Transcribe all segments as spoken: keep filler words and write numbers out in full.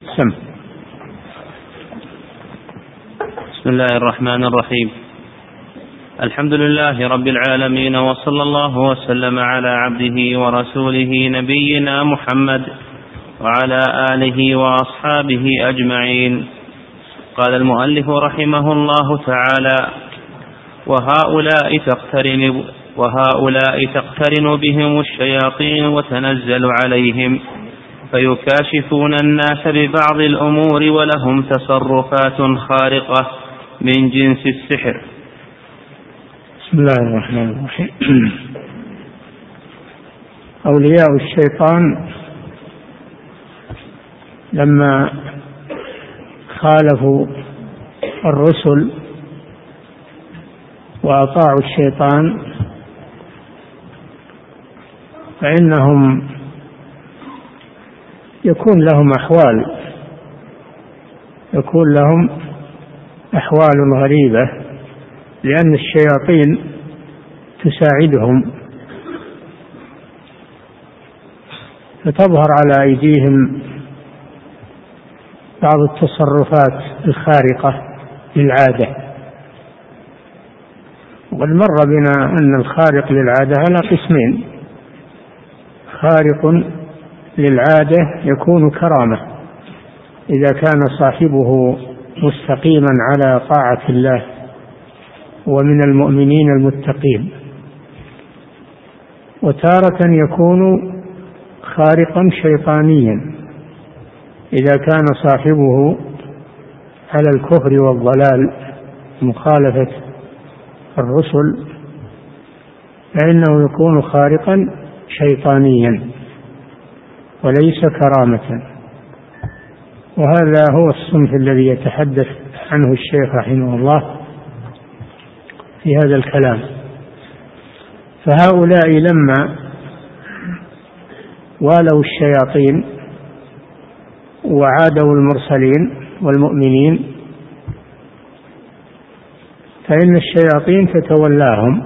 سم. بسم الله الرحمن الرحيم. الحمد لله رب العالمين، وصلى الله وسلم على عبده ورسوله نبينا محمد وعلى آله وأصحابه أجمعين. قال المؤلف رحمه الله تعالى: وهؤلاء تقترن, وهؤلاء تقترن بهم الشياطين وتنزل عليهم فيكاشفون الناس ببعض الأمور، ولهم تصرفات خارقة من جنس السحر. بسم الله الرحمن الرحيم. أولياء الشيطان لما خالفوا الرسل وأطاعوا الشيطان فإنهم يكون لهم أحوال يكون لهم أحوال غريبة، لأن الشياطين تساعدهم فتظهر على أيديهم بعض التصرفات الخارقة للعادة. وقد مر بنا أن الخارق للعادة على قسمين: خارق للعادة يكون كرامة إذا كان صاحبه مستقيما على طاعة الله ومن المؤمنين المتقين، وتارة يكون خارقا شيطانيا إذا كان صاحبه على الكفر والضلال مخالفة الرسل، فإنه يكون خارقا شيطانيا وليس كرامة. وهذا هو الصنف الذي يتحدث عنه الشيخ رحمه الله في هذا الكلام. فهؤلاء لما والوا الشياطين وعادوا المرسلين والمؤمنين فإن الشياطين تتولاهم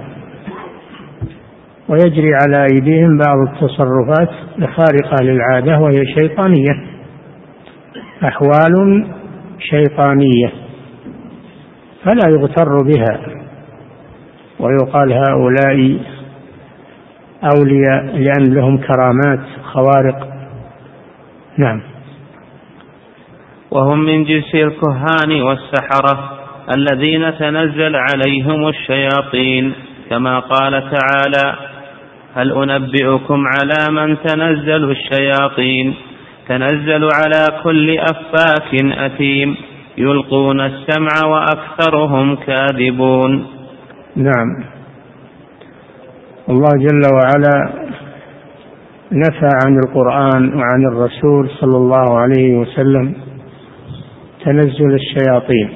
ويجري على أيديهم بعض التصرفات الخارقة للعادة وهي شيطانية، أحوال شيطانية، فلا يغتر بها ويقال هؤلاء أولياء لأن لهم كرامات خوارق. نعم. وهم من جنس الكهان والسحرة الذين تنزل عليهم الشياطين، كما قال تعالى: هل أنبئكم على من تنزل الشياطين تنزل على كل أفاك أثيم يلقون السمع وأكثرهم كاذبون. نعم. الله جل وعلا نفى عن القرآن وعن الرسول صلى الله عليه وسلم تنزل الشياطين،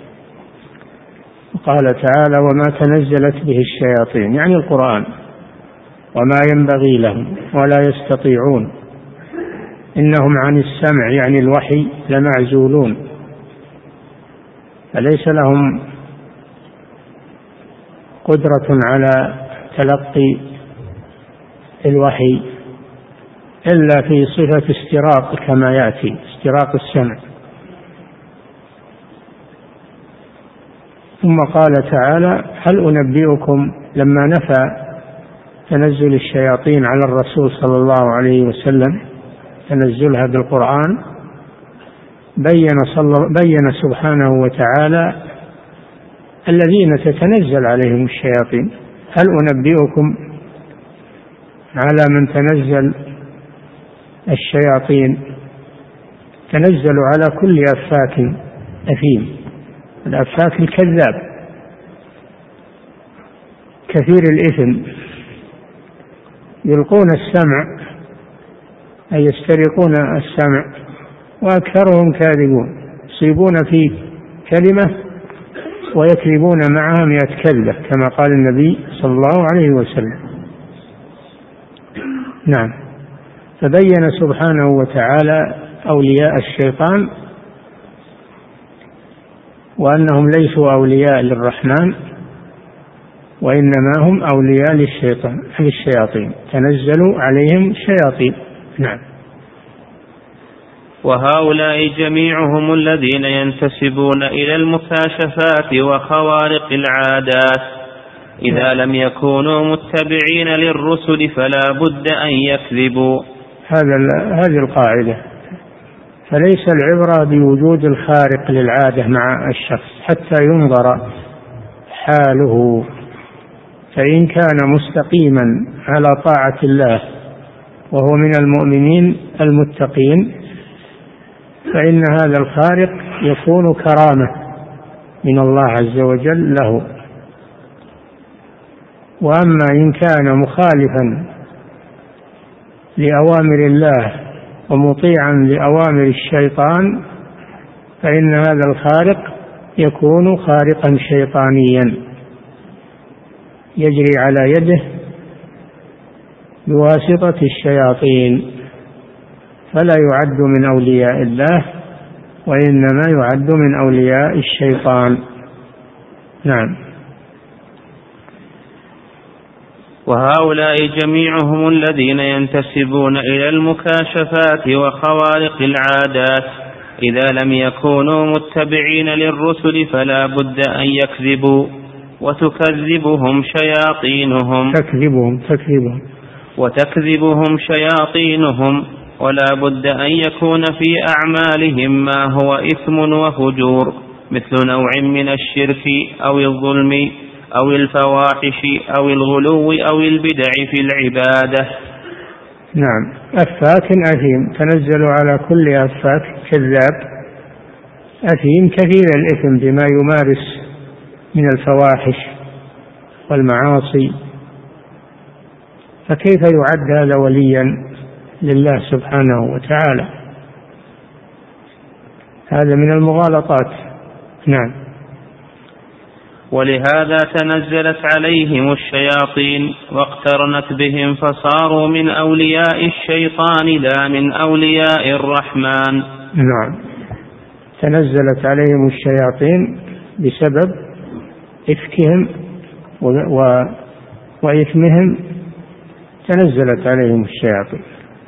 قال تعالى: وما تنزلت به الشياطين، يعني القرآن، وما ينبغي لهم ولا يستطيعون، إنهم عن السمع يعني الوحي لمعزولون، فليس لهم قدرة على تلقي الوحي إلا في صفة استراق كما يأتي، استراق السمع. ثم قال تعالى: هل أنبئكم، لما نفى تنزل الشياطين على الرسول صلى الله عليه وسلم تنزلها بالقرآن، بين, بين سبحانه وتعالى الذين تتنزل عليهم الشياطين. هل أنبئكم على من تنزل الشياطين؟ تنزل على كل أفاك أثيم، الأفاك الكذاب كثير الإثم، يلقون السمع أي يسترقون السمع وأكثرهم كاذبون، يصيبون في كلمة ويكذبون معها مئة كذبة كما قال النبي صلى الله عليه وسلم. نعم. فبين سبحانه وتعالى أولياء الشيطان وأنهم ليسوا أولياء للرحمن، وإنما هم أولياء للشيطان للشياطين، تنزلوا عليهم الشياطين. نعم. وهؤلاء جميعهم الذين ينتسبون إلى المكاشفات وخوارق العادات إذا لم يكونوا متبعين للرسل فلا بد أن يكذبوا. هذه القاعدة. فليس العبرة بوجود الخارق للعادة مع الشخص حتى ينظر حاله، فإن كان مستقيما على طاعة الله وهو من المؤمنين المتقين فإن هذا الخارق يكون كرامة من الله عز وجل له. وأما إن كان مخالفا لأوامر الله ومطيعا لأوامر الشيطان فإن هذا الخارق يكون خارقا شيطانيا يجري على يده بواسطة الشياطين، فلا يعد من أولياء الله وإنما يعد من أولياء الشيطان. نعم. وهؤلاء جميعهم الذين ينتسبون إلى المكاشفات وخوارق العادات إذا لم يكونوا متبعين للرسل فلا بد أن يكذبوا وتكذبهم شياطينهم تكذبهم تكذبهم وتكذبهم شياطينهم ولا بد أن يكون في أعمالهم ما هو إثم وفجور مثل نوع من الشرك أو الظلم أو الفواحش أو الغلو أو البدع في العبادة. نعم. أفاك أثيم، تنزل على كل أفاك كذاب أثيم كثير الإثم بما يمارس من الفواحش والمعاصي، فكيف يعد هذا وليا لله سبحانه وتعالى؟ هذا من المغالطات. نعم. ولهذا تنزلت عليهم الشياطين واقترنت بهم فصاروا من أولياء الشيطان لا من أولياء الرحمن. نعم. تنزلت عليهم الشياطين بسبب إفكهم و... وإثمهم تنزلت عليهم الشياطين.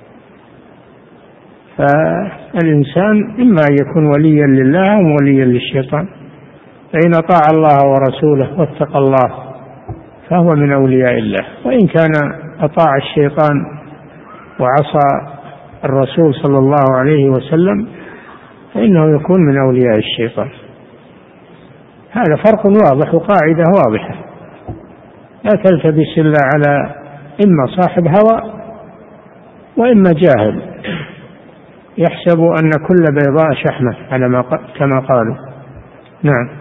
فالإنسان إما يكون وليا لله أو وليا للشيطان، فإن أطاع الله ورسوله واتقى الله فهو من أولياء الله، وإن كان أطاع الشيطان وعصى الرسول صلى الله عليه وسلم فإنه يكون من أولياء الشيطان. هذا فرق واضح وقاعدة واضحة، لا تلتبس إلا على إما صاحب هوى وإما جاهل يحسب أن كل بيضاء شحمة على ما كما قالوا. نعم.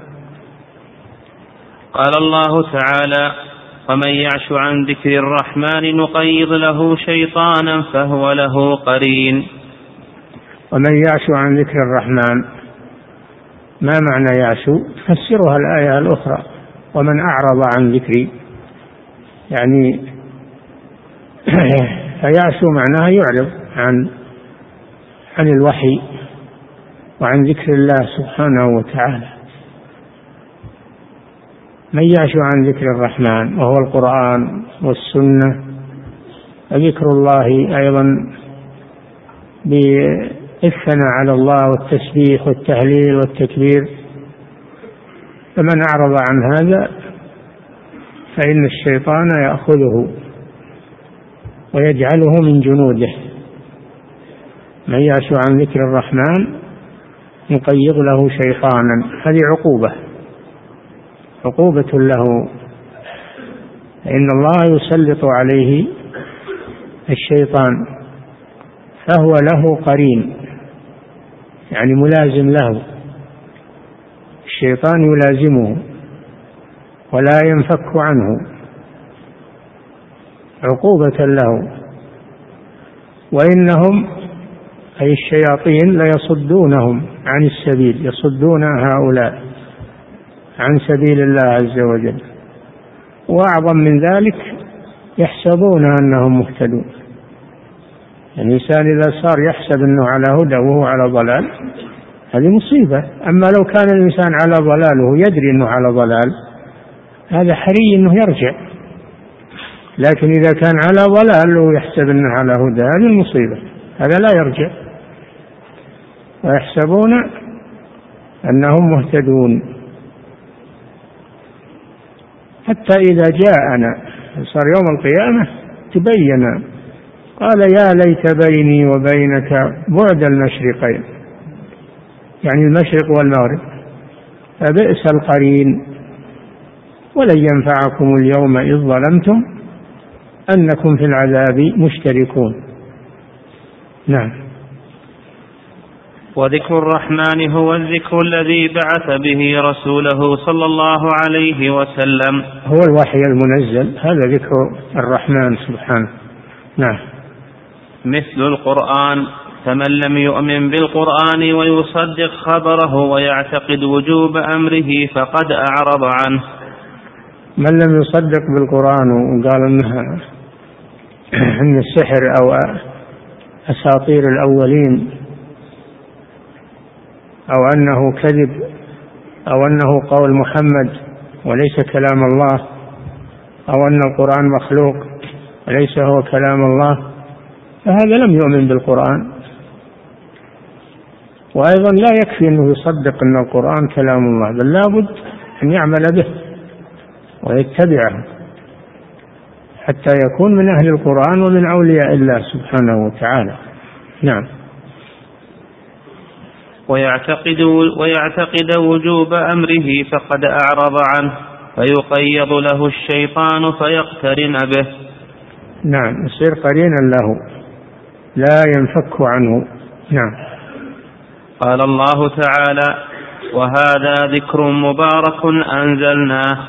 قال الله تعالى: ومن يعش عن ذكر الرحمن نقيض له شيطانا فهو له قرين. ومن يعش عن ذكر الرحمن، ما معنى يعش؟ تفسرها الآية الأخرى: ومن أعرض عن ذكري، يعني فيعش معناها يعرض عن عن الوحي وعن ذكر الله سبحانه وتعالى. من يعش عن ذكر الرحمن وهو القرآن والسنة، وذكر الله أيضا بالثناء على الله والتسبيح والتهليل والتكبير، فمن أعرض عن هذا فإن الشيطان يأخذه ويجعله من جنوده. من يعش عن ذكر الرحمن نقيض له شيطانا، هذه عقوبة عقوبة له، إن الله يسلط عليه الشيطان فهو له قرين، يعني ملازم له، الشيطان يلازمه ولا ينفك عنه، عقوبة له. وإنهم أي الشياطين ليصدونهم عن السبيل، يصدون هؤلاء عن سبيل الله عز وجل، وأعظم من ذلك يحسبون أنهم مهتدون. الإنسان إذا صار يحسب أنه على هدى وهو على ضلال هذه مصيبة. أما لو كان الإنسان على ضلال وهو يدري أنه على ضلال هذا حري أنه يرجع، لكن إذا كان على ضلال ويحسب أنه على هدى هذه المصيبة، هذا لا يرجع. ويحسبون أنهم مهتدون، حتى إذا جاءنا صار يوم القيامة تبين قال يا ليت بيني وبينك بعد المشرقين، يعني المشرق والمغرب، فبئس القرين، ولن ينفعكم اليوم إذ ظلمتم أنكم في العذاب مشتركون. نعم. وذكر الرحمن هو الذكر الذي بعث به رسوله صلى الله عليه وسلم، هو الوحي المنزل، هذا ذكر الرحمن سبحانه. نعم. مثل القرآن، فمن لم يؤمن بالقرآن ويصدق خبره ويعتقد وجوب أمره فقد أعرض عنه. من لم يصدق بالقرآن وقال إنها إن السحر أو أساطير الأولين أو أنه كذب أو أنه قول محمد وليس كلام الله، أو أن القرآن مخلوق وليس هو كلام الله، فهذا لم يؤمن بالقرآن. وأيضا لا يكفي أنه يصدق أن القرآن كلام الله، بل لابد أن يعمل به ويتبعه حتى يكون من أهل القرآن ومن أولياء الله سبحانه وتعالى. نعم. ويعتقد, ويعتقد وجوب أمره فقد أعرض عنه، فيقيض له الشيطان فيقترن به. نعم، يصير قرينا له لا ينفك عنه. نعم. قال الله تعالى: وهذا ذكر مبارك أنزلناه.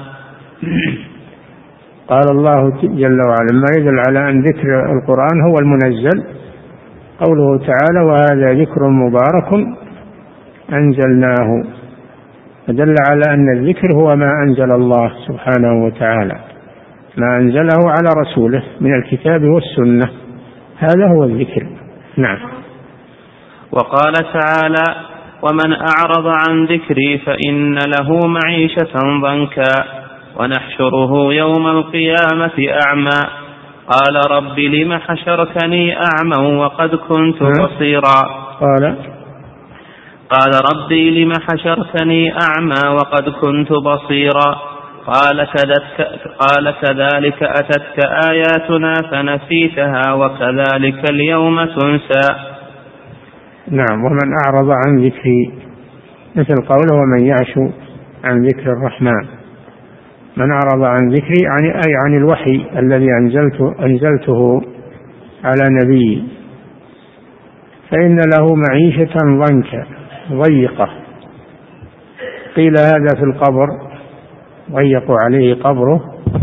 قال الله جل وعلا ما يدل على أن ذكر القرآن هو المنزل، قوله تعالى: وهذا ذكر مبارك أنزلناه، فدل على أن الذكر هو ما أنزل الله سبحانه وتعالى، ما أنزله على رسوله من الكتاب والسنة، هذا هو الذكر. نعم. وقال تعالى: ومن أعرض عن ذكري فإن له معيشة ضنكا ونحشره يوم القيامة أعمى قال رب لم حشرتني أعمى وقد كنت بصيرا. قال قال ربي لم حشرتني أعمى وقد كنت بصيرا قال كذلك, قال كذلك أتتك آياتنا فنسيتها وكذلك اليوم تنسى. نعم. ومن أعرض عن ذكري، مثل قوله ومن يعش عن ذكر الرحمن. من أعرض عن ذكري يعني أي عن الوحي الذي أنزلته, أنزلته على نبي، فإن له معيشة ضنكا ضيقة. قيل هذا في القبر، ضيق عليه قبره،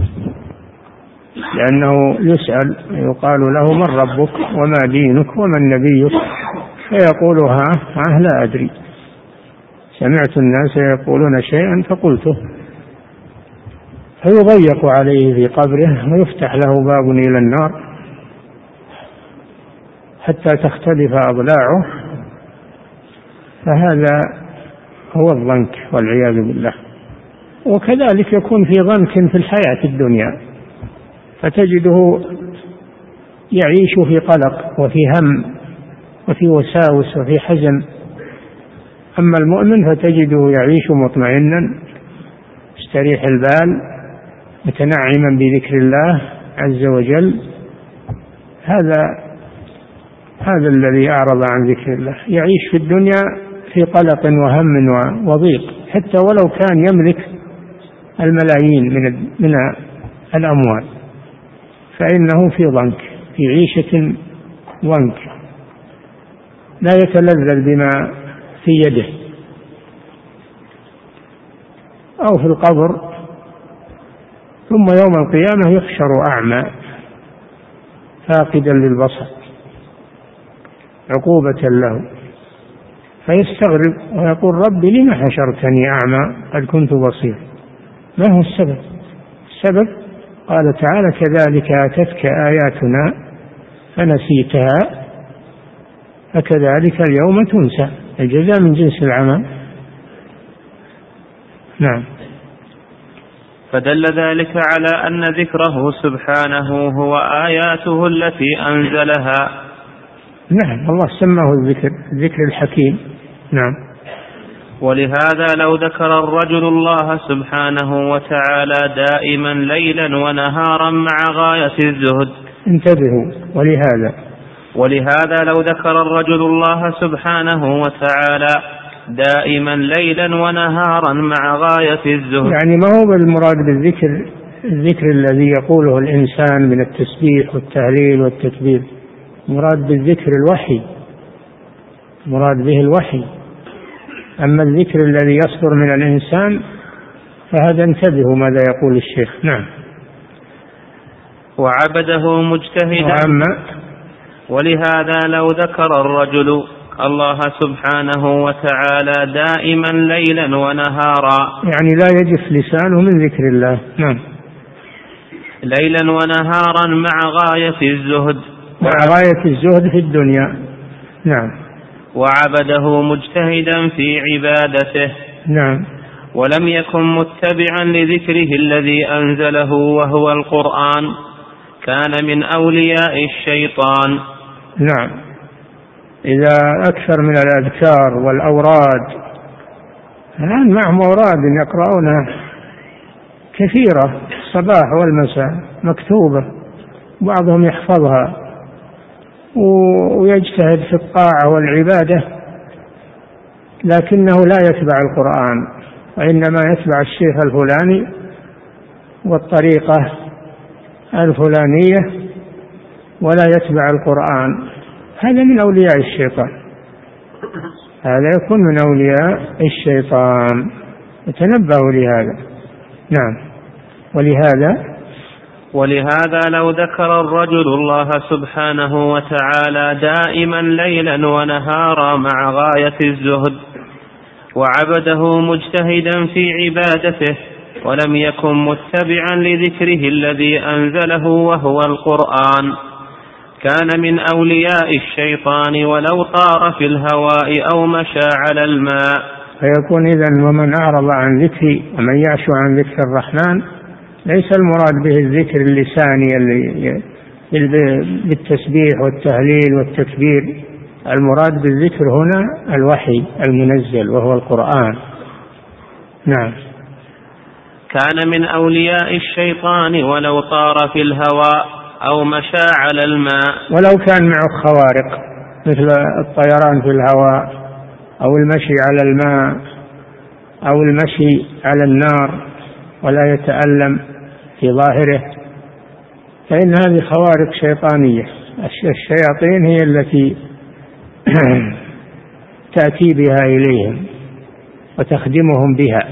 لأنه يسأل يقال له من ربك وما دينك ومن نبيك، فيقول ها ها لا أدري، سمعت الناس يقولون شيئا فقلته، فيضيق عليه في قبره ويفتح له باب إلى النار حتى تختلف أضلاعه، فهذا هو الضنك والعياذ بالله. وكذلك يكون في ضنك في الحياة الدنيا، فتجده يعيش في قلق وفي هم وفي وساوس وفي حزن. أما المؤمن فتجده يعيش مطمئنا مستريح البال متنعما بذكر الله عز وجل. هذا هذا الذي أعرض عن ذكر الله، يعيش في الدنيا في قلق وهم وضيق، حتى ولو كان يملك الملايين من من الأموال، فإنه في ضنك، في عيشة ضنك، لا يتلذذ بما في يده. أو في القبر، ثم يوم القيامة يحشر أعمى فاقدا للبصر عقوبة له، فيستغرب ويقول ربي لم حشرتني أعمى قد كنت بصير. ما هو السبب؟ السبب قال تعالى كذلك أتتك آياتنا فنسيتها فكذلك اليوم تنسى. الجزاء من جنس العمل. نعم. فدل ذلك على أن ذكره سبحانه هو آياته التي أنزلها. نعم، الله سماه الذكر، الذكر الحكيم نعم. ولهذا لو ذكر الرجل الله سبحانه وتعالى دائما ليلا ونهارا مع غاية الزهد. انتبهوا. ولهذا ولهذا لو ذكر الرجل الله سبحانه وتعالى دائما ليلا ونهارا مع غاية الزهد، يعني ما هو بالمراد بالذكر الذكر الذي يقوله الإنسان من التسبيح والتهليل والتكبير، مراد بالذكر الوحي، مراد به الوحي. أما الذكر الذي يصدر من الإنسان فهذا انتبهوا ماذا يقول الشيخ. نعم. وعبده مجتهدا. وأما ولهذا لو ذكر الرجل الله سبحانه وتعالى دائما ليلا ونهارا، يعني لا يجف لسانه من ذكر الله. نعم. ليلا ونهارا مع غاية الزهد، مع غاية الزهد في الدنيا. نعم. وعبده مجتهدا في عبادته. نعم. ولم يكن متبعا لذكره الذي أنزله وهو القرآن، كان من أولياء الشيطان. نعم. إذا أكثر من الأذكار والأوراد، الآن معهم أوراد يقرؤونها كثيرة الصباح والمساء مكتوبة، بعضهم يحفظها ويجتهد في الطاعة والعبادة، لكنه لا يتبع القرآن، وإنما يتبع الشيخ الفلاني والطريقة الفلانية ولا يتبع القرآن. هذا من أولياء الشيطان، هذا يكون من أولياء الشيطان، تنبهوا لهذا. نعم. ولهذا ولهذا لو ذكر الرجل الله سبحانه وتعالى دائما ليلا ونهارا مع غاية الزهد، وعبده مجتهدا في عبادته، ولم يكن متبعا لذكره الذي أنزله وهو القرآن، كان من أولياء الشيطان ولو طار في الهواء أو مشى على الماء. فيكون إذن ومن أعرض عن ذكري ومن يعش عن ذكر الرحمن، ليس المراد به الذكر اللساني بالتسبيح والتهليل والتكبير، المراد بالذكر هنا الوحي المنزل وهو القرآن. نعم. كان من أولياء الشيطان ولو طار في الهواء أو مشى على الماء. ولو كان معه خوارق مثل الطيران في الهواء أو المشي على الماء أو المشي على النار ولا يتألم في ظاهره، فإن هذه خوارق شيطانية. الشياطين هي التي تأتي بها إليهم وتخدمهم بها،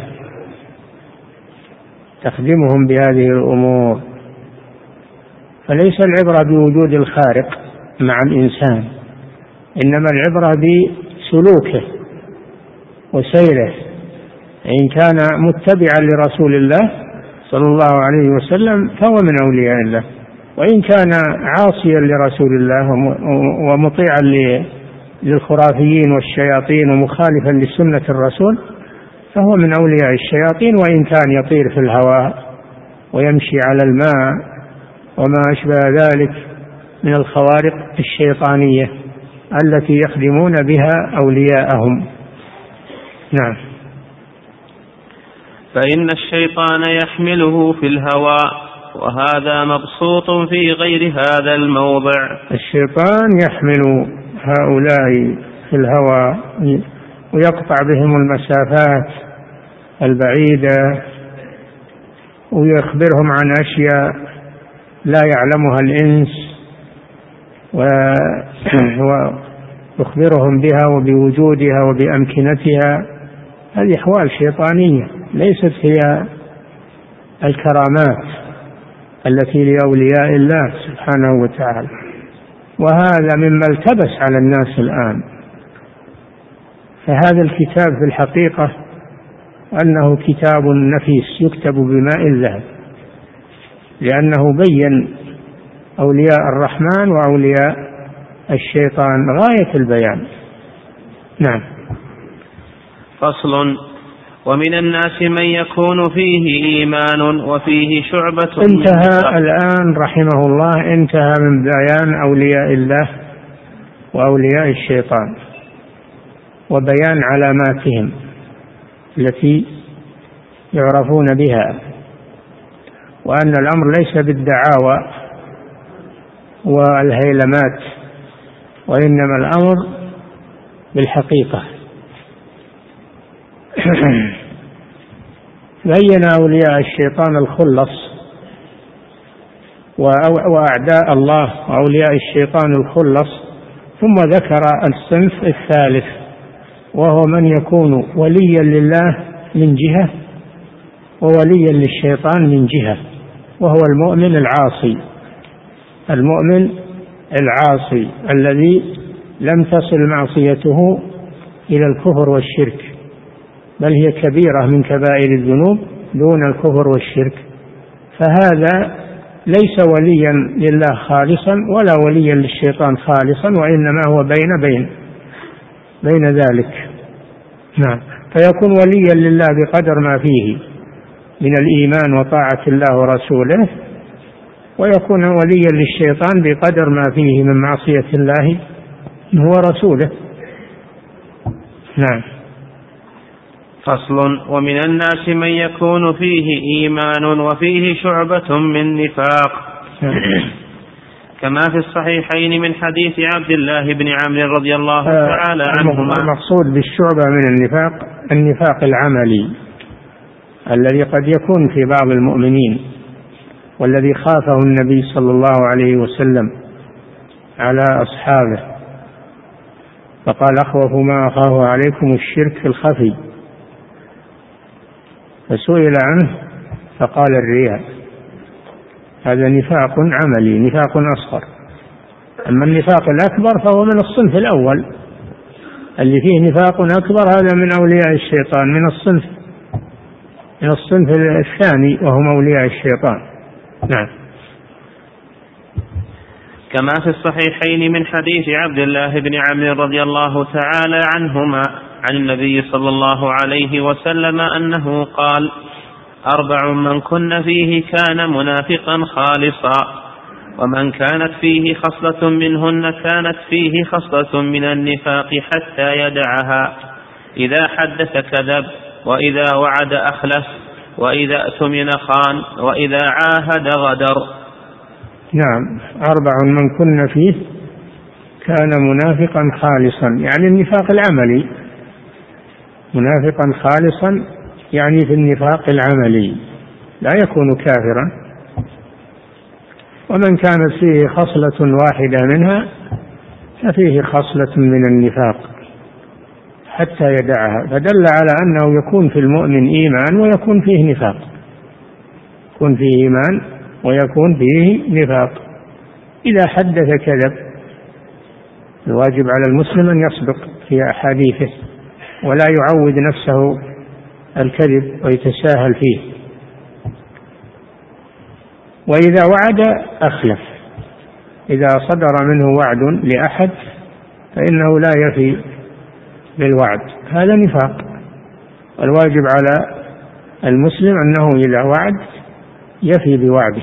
تخدمهم بهذه الأمور. فليس العبرة بوجود الخارق مع الإنسان، إنما العبرة بسلوكه وسيره. إن كان متبعا لرسول الله صلى الله عليه وسلم فهو من أولياء الله، وإن كان عاصيا لرسول الله ومطيعا للخرافيين والشياطين ومخالفا لسنة الرسول فهو من أولياء الشياطين، وإن كان يطير في الهواء ويمشي على الماء وما أشبه ذلك من الخوارق الشيطانية التي يخدمون بها أولياءهم. نعم. فإن الشيطان يحمله في الهواء، وهذا مبسوط في غير هذا الموضع. الشيطان يحمل هؤلاء في الهواء ويقطع بهم المسافات البعيدة ويخبرهم عن أشياء لا يعلمها الإنس ويخبرهم بها وبوجودها وبأمكنتها. هذه أحوال شيطانية ليست هي الكرامات التي لأولياء الله سبحانه وتعالى، وهذا مما التبس على الناس الآن. فهذا الكتاب في الحقيقة أنه كتاب نفيس يكتب بماء الذهب، لأنه بين أولياء الرحمن وأولياء الشيطان غاية البيان. نعم. فصل. ومن الناس من يكون فيه إيمان وفيه شعبة. انتهى الآن رحمه الله، انتهى من بيان أولياء الله وأولياء الشيطان، وبيان علاماتهم التي يعرفون بها، وأن الأمر ليس بالدعاوى والهيلمات، وإنما الأمر بالحقيقة. بين أولياء الشيطان الخلص وأعداء الله وأولياء الشيطان الخلص، ثم ذكر الصنف الثالث وهو من يكون وليا لله من جهة ووليا للشيطان من جهة، وهو المؤمن العاصي، المؤمن العاصي الذي لم تصل معصيته إلى الكفر والشرك، بل هي كبيرة من كبائر الذنوب دون الكفر والشرك، فهذا ليس وليا لله خالصا ولا وليا للشيطان خالصا، وإنما هو بين بين بين ذلك. نعم، فيكون وليا لله بقدر ما فيه من الإيمان وطاعة الله ورسوله، ويكون وليا للشيطان بقدر ما فيه من معصية الله ورسوله. نعم. فصل. ومن الناس من يكون فيه إيمان وفيه شعبة من نفاق، كما في الصحيحين من حديث عبد الله بن عمرو رضي الله تعالى عنهما. المقصود بالشعبة من النفاق النفاق العملي الذي قد يكون في بعض المؤمنين، والذي خافه النبي صلى الله عليه وسلم على أصحابه، فقال: أخوف ما أخاف عليكم الشرك في الخفي، فسئل عنه فقال: الرياء. هذا نفاق عملي، نفاق أصغر. أما النفاق الأكبر فهو من الصنف الأول، اللي فيه نفاق أكبر هذا من أولياء الشيطان، من الصنف من الصنف الثاني وهم أولياء الشيطان. نعم. كما في الصحيحين من حديث عبد الله بن عمرو رضي الله تعالى عنهما عن النبي صلى الله عليه وسلم أنه قال: أربع من كن فيه كان منافقا خالصا، ومن كانت فيه خصلة منهن كانت فيه خصلة من النفاق حتى يدعها: إذا حدث كذب، وإذا وعد أخلف، وإذا اؤتمن خان، وإذا عاهد غدر. نعم. أربع من كن فيه كان منافقا خالصا، يعني النفاق العملي. منافقا خالصا يعني في النفاق العملي، لا يكون كافرا. ومن كانت فيه خصلة واحدة منها ففيه خصلة من النفاق حتى يدعها، فدل على أنه يكون في المؤمن إيمان ويكون فيه نفاق، يكون فيه إيمان ويكون فيه نفاق. إذا حدث كذب. الواجب على المسلم أن يصدق في أحاديثه ولا يعود نفسه الكذب ويتساهل فيه. وإذا وعد أخلف، إذا صدر منه وعد لأحد فإنه لا يفي بالوعد، هذا نفاق. الواجب على المسلم أنه إذا وعد يفي بوعده،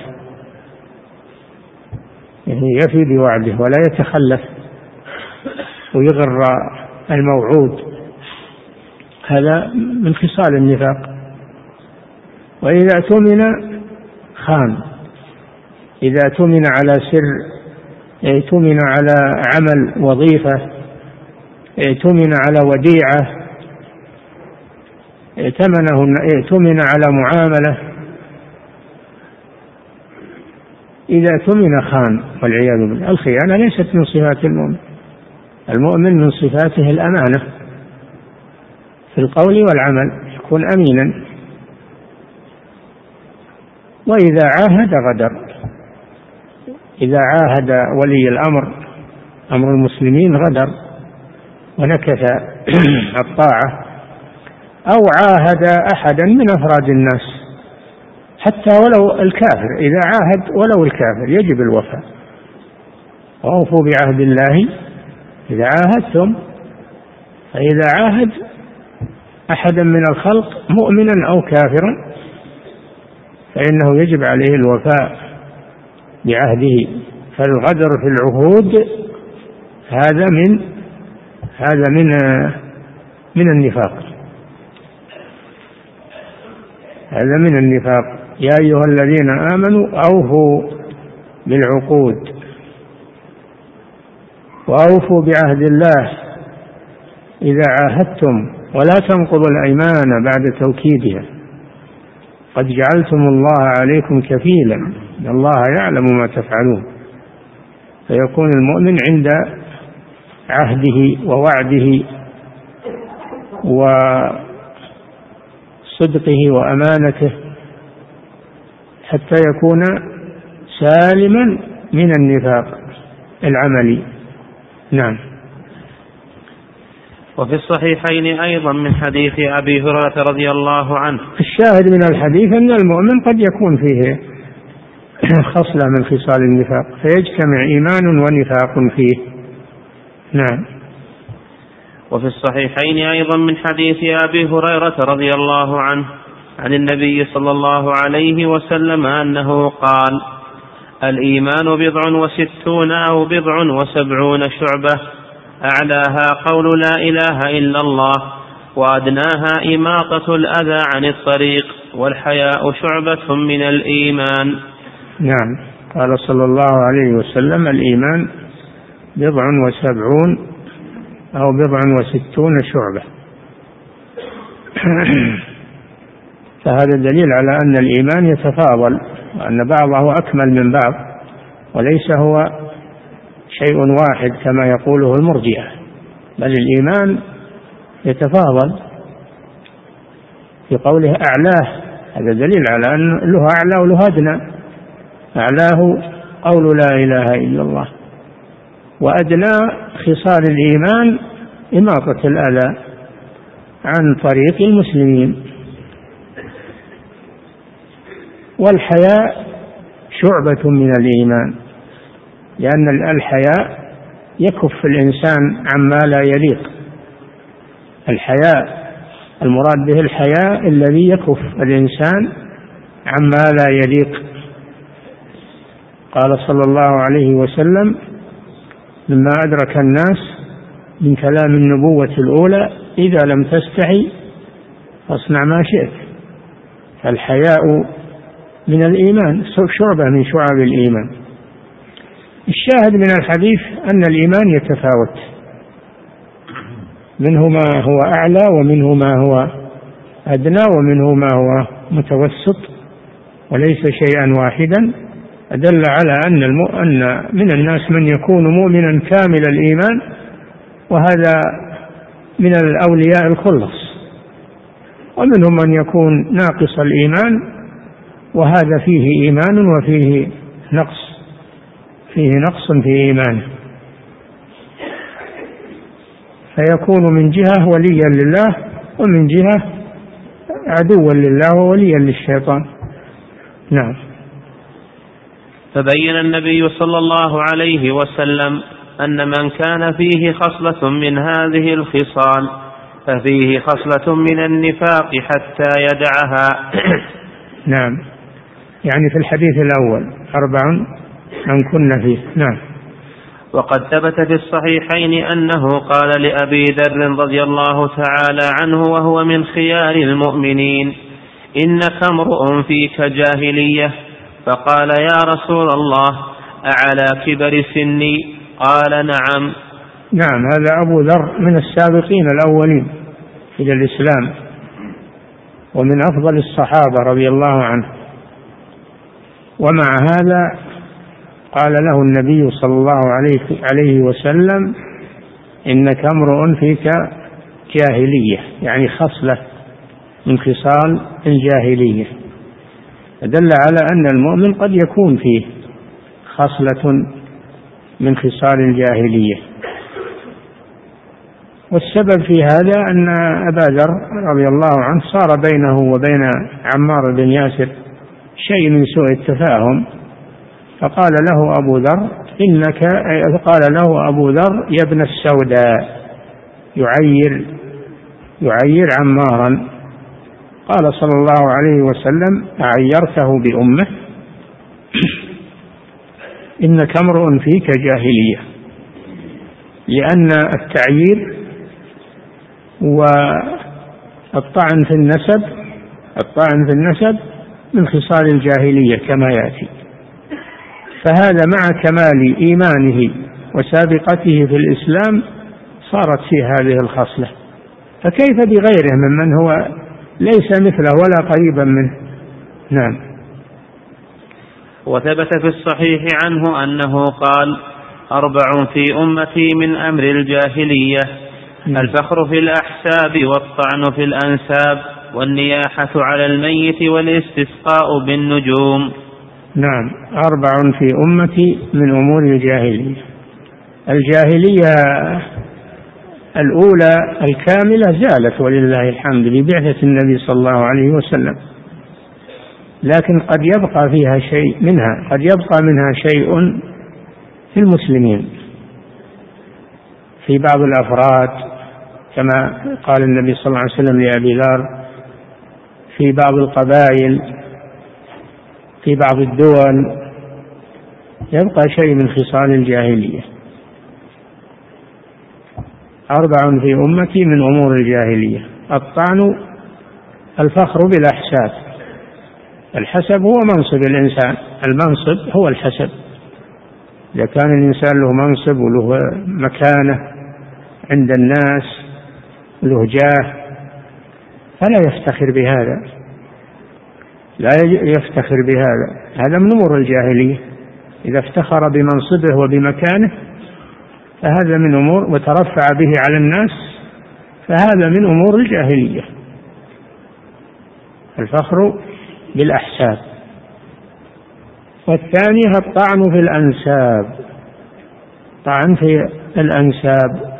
يعني يفي بوعده ولا يتخلف ويغر الموعود، هذا من خصال النفاق. وإذا اؤتمن خان، إذا اؤتمن على سر، اؤتمن على عمل وظيفة، اؤتمن على وديعة، اؤتمن على معاملة، إذا اؤتمن خان والعياذ بالله. الخيانة ليست من صفات المؤمن، المؤمن من صفاته الأمانة في القول والعمل، يكون أمينا. وإذا عاهد غدر، إذا عاهد ولي الأمر أمر المسلمين غدر ونكث الطاعة، أو عاهد أحدا من أفراد الناس حتى ولو الكافر، إذا عاهد ولو الكافر يجب الوفاء. وأوفوا بعهد الله إذا عاهدتم. فإذا عاهد أحدا من الخلق مؤمنا أو كافرا فإنه يجب عليه الوفاء بعهده. فالغدر في العهود هذا من هذا من من النفاق، هذا من النفاق. يا أيها الذين آمنوا أوفوا بالعقود وأوفوا بعهد الله إذا عاهدتم ولا تنقضوا الأيمان بعد توكيدها قد جعلتم الله عليكم كفيلا إن الله يعلم ما تفعلون. فيكون المؤمن عند عهده ووعده وصدقه وأمانته حتى يكون سالما من النفاق العملي. نعم. وفي الصحيحين أيضا من حديث أبي هريرة رضي الله عنه. الشاهد من الحديث أن المؤمن قد يكون فيه خصلة من خصال النفاق فيجتمع إيمان ونفاق فيه. نعم. وفي الصحيحين أيضا من حديث أبي هريرة رضي الله عنه عن النبي صلى الله عليه وسلم أنه قال: الإيمان بضع وستون أو بضع وسبعون شعبة، أعلاها قول لا إله إلا الله، وأدناها إماطة الأذى عن الطريق، والحياء شعبة من الإيمان. نعم. قال صلى الله عليه وسلم: الإيمان بضع وسبعون أو بضع وستون شعبة. فهذا دليل على أن الإيمان يتفاضل وأن بعضه أكمل من بعض وليس هو شيء واحد كما يقوله المرجئة، بل الإيمان يتفاضل. في قوله أعلاه هذا دليل على أن له أعلى وله أدنى. أعلاه قول لا إله إلا الله، وأدنى خصال الإيمان إماطة الأذى عن طريق المسلمين. والحياء شعبة من الإيمان، لأن الحياء يكف الإنسان عما لا يليق. الحياء المراد به الحياء الذي يكف الإنسان عما لا يليق. قال صلى الله عليه وسلم: مما أدرك الناس من كلام النبوة الأولى: إذا لم تستحي فاصنع ما شئت. فالحياء من الإيمان، شعبة من شعب الإيمان. الشاهد من الحديث أن الإيمان يتفاوت، منه ما هو أعلى ومنه ما هو أدنى ومنه ما هو متوسط وليس شيئا واحدا. أدل على أن أن من الناس من يكون مؤمنا كامل الإيمان، وهذا من الأولياء الخلص، ومنهم من يكون ناقص الإيمان، وهذا فيه إيمان وفيه نقص فيه نقص في إيمانه، فيكون من جهة وليا لله ومن جهة عدوا لله ووليا للشيطان. نعم. فبين النبي صلى الله عليه وسلم أن من كان فيه خصلة من هذه الخصال ففيه خصلة من النفاق حتى يدعها. نعم. يعني في الحديث الأول أربع من كن فيه. نعم. وقد ثبت في الصحيحين أنه قال لأبي ذر رضي الله تعالى عنه وهو من خيار المؤمنين: إنك امرؤ فيك جاهلية. فقال: يا رسول الله، أعلى كبر سني؟ قال: نعم. نعم. هذا أبو ذر من السابقين الأولين إلى الإسلام ومن أفضل الصحابة رضي الله عنه، ومع هذا قال له النبي صلى الله عليه وسلم: إنك امرؤ فيك جاهلية، يعني خصلة من خصال الجاهلية. دل على أن المؤمن قد يكون فيه خصلة من خصال الجاهلية. والسبب في هذا أن أبا ذر رضي الله عنه صار بينه وبين عمار بن ياسر شيء من سوء التفاهم، فقال له أبو ذر إنك قال له أبو ذر: يا ابن السوداء، يعير يعير عمارا. قال صلى الله عليه وسلم: أعيرته بأمه؟ إنك امرؤ فيك جاهلية، لأن التعيير والطعن في النسب الطعن في النسب من خصال الجاهلية كما يأتي. فهذا مع كمال إيمانه وسابقته في الإسلام صارت فيه هذه الخصلة، فكيف بغيره ممن هو ليس مثله ولا قريبا منه. نعم. وثبت في الصحيح عنه أنه قال: أربع في أمتي من أمر الجاهلية: الفخر في الأحساب، والطعن في الأنساب، والنياحة على الميت، والاستسقاء بالنجوم. نعم، أربع في أمتي من أمور الجاهلية. الجاهلية الأولى الكاملة زالت ولله الحمد ببعثة النبي صلى الله عليه وسلم، لكن قد يبقى فيها شيء منها قد يبقى منها شيء في المسلمين في بعض الأفراد، كما قال النبي صلى الله عليه وسلم لأبي ذر، في بعض القبائل، في بعض الدول يبقى شيء من خصال الجاهلية. أربع في أمتي من أمور الجاهلية: الطعن، الفخر بالأحساب. الحسب هو منصب الإنسان، المنصب هو الحسب. إذا كان الإنسان له منصب وله مكانة عند الناس له جاه فلا يفتخر بهذا، لا يفتخر بهذا، هذا من أمور الجاهلية. إذا افتخر بمنصبه وبمكانه فهذا من أمور، وترفع به على الناس فهذا من أمور الجاهلية. الفخر بالأحساب. والثاني الطعن في الأنساب، طعن في الأنساب.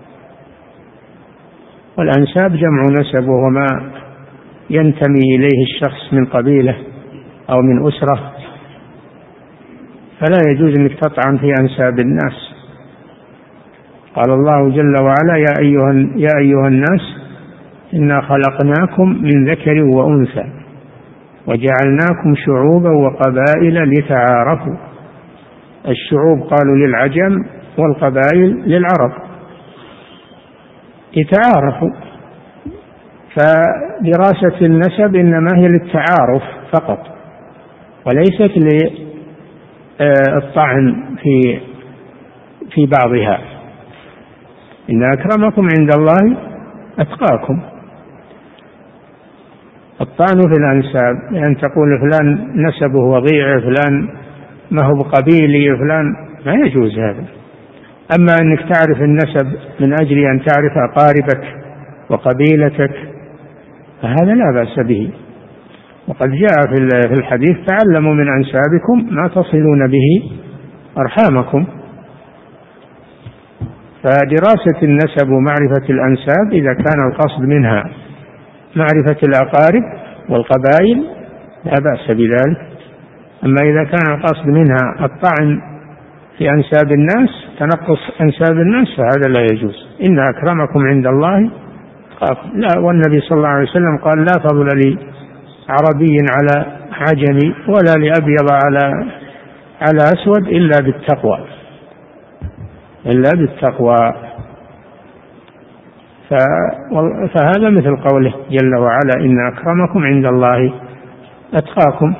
والأنساب جمع نسب، وهو ما ينتمي إليه الشخص من قبيلة أو من أسرة، فلا يجوز أنك تطعن في أنساب الناس. قال الله جل وعلا: يا أيها, يا أيها الناس إنا خلقناكم من ذكر وأنثى وجعلناكم شعوبا وقبائل لتعارفوا. الشعوب قالوا للعجم، والقبائل للعرب لتعارفوا. فدراسة النسب إنما هي للتعارف فقط، وليست للطعن في في بعضها. إن أكرمكم عند الله أتقاكم. الطعن في الأنساب يعني تقول فلان نسبه وضيع، فلان ما هو بقبيلي، فلان، ما يجوز هذا. أما أنك تعرف النسب من أجل أن تعرف أقاربك وقبيلتك فهذا لا بأس به. وقد جاء في الحديث: تعلموا من أنسابكم ما تصلون به أرحامكم. فدراسة النسب ومعرفة الأنساب إذا كان القصد منها معرفة الأقارب والقبائل لا بأس بذلك. أما إذا كان القصد منها الطعن في أنساب الناس، تنقص أنساب الناس، فهذا لا يجوز. إن أكرمكم عند الله أتقاكم. لا، والنبي صلى الله عليه وسلم قال: لا فضل لعربي على عجمي ولا لأبيض على على أسود إلا بالتقوى إلا بالتقوى. فهذا مثل قوله جل وعلا: إن أكرمكم عند الله أتقاكم.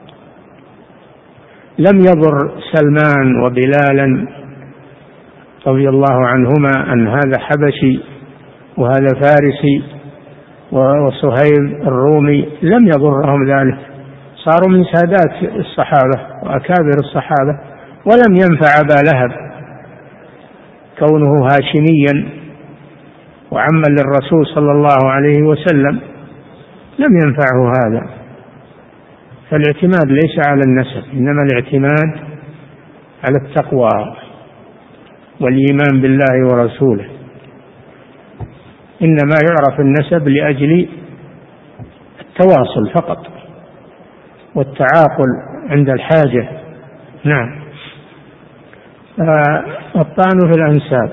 لم يضر سلمان وبلالا رضي الله عنهما أن هذا حبشي وهذا فارسي، وصهيب الرومي لم يضرهم ذلك، صاروا من سادات الصحابة وأكابر الصحابة. ولم ينفع أبا لهب كونه هاشميا وعما للرسول صلى الله عليه وسلم، لم ينفعه هذا. فالاعتماد ليس على النسب، إنما الاعتماد على التقوى والإيمان بالله ورسوله. إنما يعرف النسب لأجل التواصل فقط والتعاقل عند الحاجة. نعم. الطعن في الأنساب.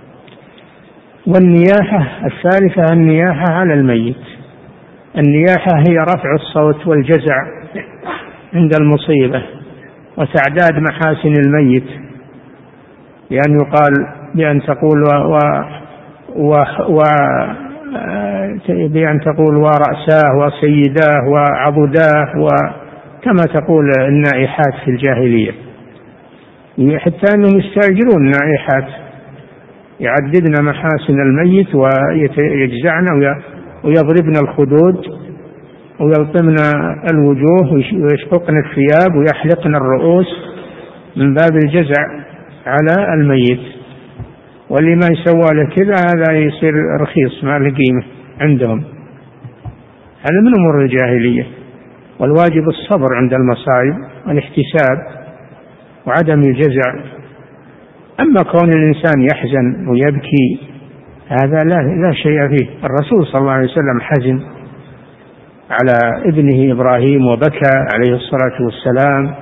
والنياحة الثالثة النياحة على الميت. النياحة هي رفع الصوت والجزع عند المصيبة وتعداد محاسن الميت، بأن يقال بأن تقول و و و بأن تقول ورأساه وسيداه وعضداه، وكما تقول النائحات في الجاهلية، حتى أنهم يستأجرون النائحات يعددن محاسن الميت ويجزعن ويضربن الخدود ويلطمن الوجوه ويشققن الثياب ويحلقن الرؤوس من باب الجزع على الميت. واللي ما يسوى له كذا هذا يصير رخيص ما له قيمة عندهم. هذا من أمور الجاهلية. والواجب الصبر عند المصائب والاحتساب وعدم الجزع. أما كون الإنسان يحزن ويبكي هذا لا, لا شيء فيه. الرسول صلى الله عليه وسلم حزن على ابنه إبراهيم وبكى عليه الصلاة والسلام.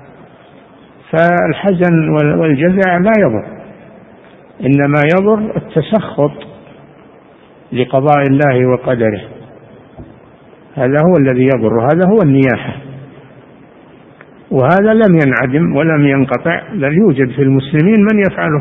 فالحزن والجزع لا يضر، إنما يضر التسخط لقضاء الله وقدره، هذا هو الذي يضر، وهذا هو النياحة. وهذا لم ينعدم ولم ينقطع، بل يوجد في المسلمين من يفعله.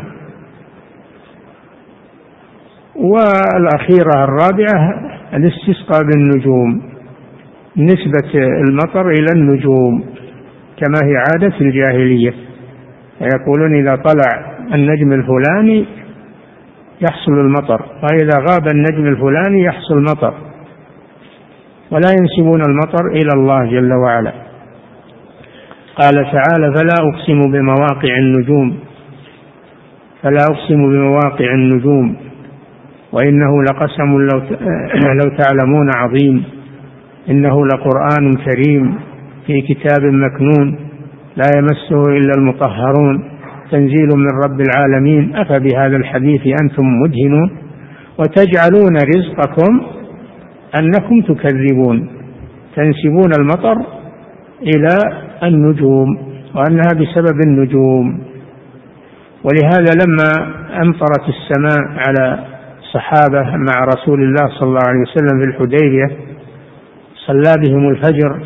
والأخيرة الرابعة الاستسقاء بالنجوم، نسبة المطر إلى النجوم كما هي عادة الجاهلية، يقولون إذا طلع النجم الفلاني يحصل المطر، وإذا غاب النجم الفلاني يحصل مطر، ولا ينسبون المطر إلى الله جل وعلا. قال تعالى فلا أقسم بمواقع النجوم فلا أقسم بمواقع النجوم وإنه لقسم لو, لو تعلمون عظيم إنه لقرآن كريم في كتاب مكنون لا يمسه إلا المطهرون تنزيل من رب العالمين أفبهذا الحديث أنتم مدهنون وتجعلون رزقكم أنكم تكذبون. تنسبون المطر إلى النجوم وأنها بسبب النجوم. ولهذا لما أمطرت السماء على صحابة مع رسول الله صلى الله عليه وسلم في الحديبية صلى بهم الفجر،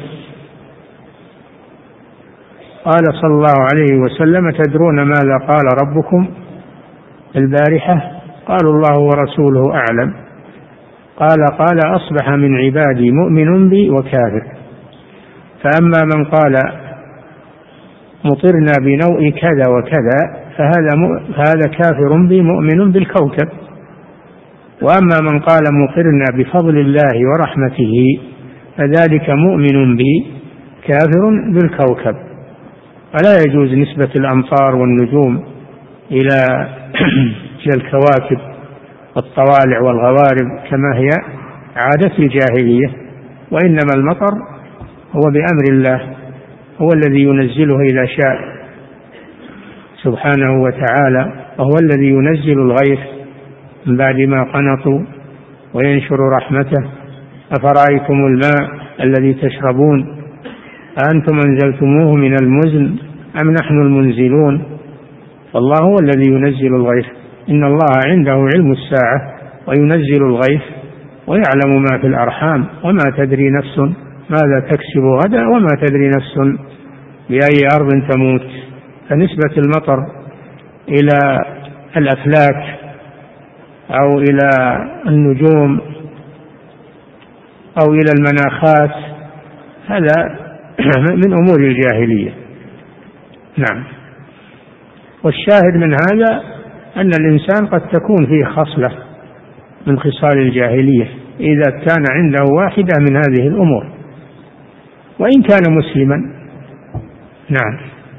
قال صلى الله عليه وسلم تدرون ماذا قال ربكم البارحة؟ قالوا الله ورسوله أعلم. قال قال أصبح من عبادي مؤمن بي وكافر، فأما من قال مطرنا بنوء كذا وكذا فهذا, فهذا كافر بي مؤمن بالكوكب، وأما من قال مطرنا بفضل الله ورحمته فذلك مؤمن بي كافر بالكوكب. فلا يجوز نسبة الأمطار والنجوم إلى الكواكب والطوالع والغوارب كما هي عادة الجاهلية، وإنما المطر هو بأمر الله، هو الذي ينزله إذا شاء سبحانه وتعالى، وهو الذي ينزل الغيث من بعد ما قنطوا وينشر رحمته. أفرأيتم الماء الذي تشربون أأنتم أنزلتموه من المزن أم نحن المنزلون؟ فالله هو الذي ينزل الغيث، إن الله عنده علم الساعة وينزل الغيث ويعلم ما في الأرحام وما تدري نفس ماذا تكسب غدا وما تدري نفس بأي أرض تموت. فنسبة المطر إلى الأفلاك أو إلى النجوم أو إلى المناخات هذا من أمور الجاهلية. نعم. والشاهد من هذا أن الإنسان قد تكون فيه خصلة من خصال الجاهلية إذا كان عنده واحدة من هذه الأمور وإن كان مسلما. نعم.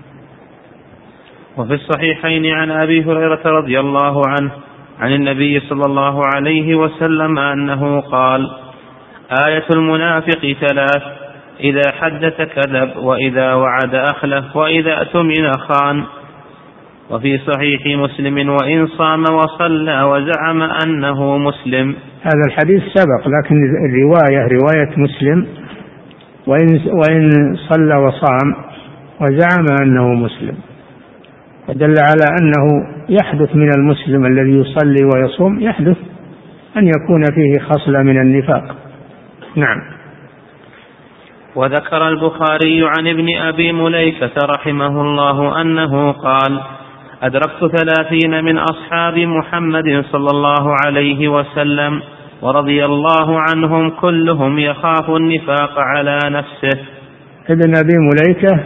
وفي الصحيحين عن أبي هريرة رضي الله عنه عن النبي صلى الله عليه وسلم أنه قال آية المنافق ثلاث: إذا حدث كذب، وإذا وعد أخلف، وإذا اؤتمن خان. وفي صحيح مسلم وإن صام وصلى وزعم أنه مسلم. هذا الحديث سبق، لكن الرواية رواية مسلم وإن, وإن صلى وصام وزعم أنه مسلم، فدل على أنه يحدث من المسلم الذي يصلي ويصوم يحدث أن يكون فيه خصلة من النفاق. نعم. وذكر البخاري عن ابن أبي مليكة رحمه الله أنه قال أدركت ثلاثين من أصحاب محمد صلى الله عليه وسلم ورضي الله عنهم كلهم يخاف النفاق على نفسه. ابن أبي مليكة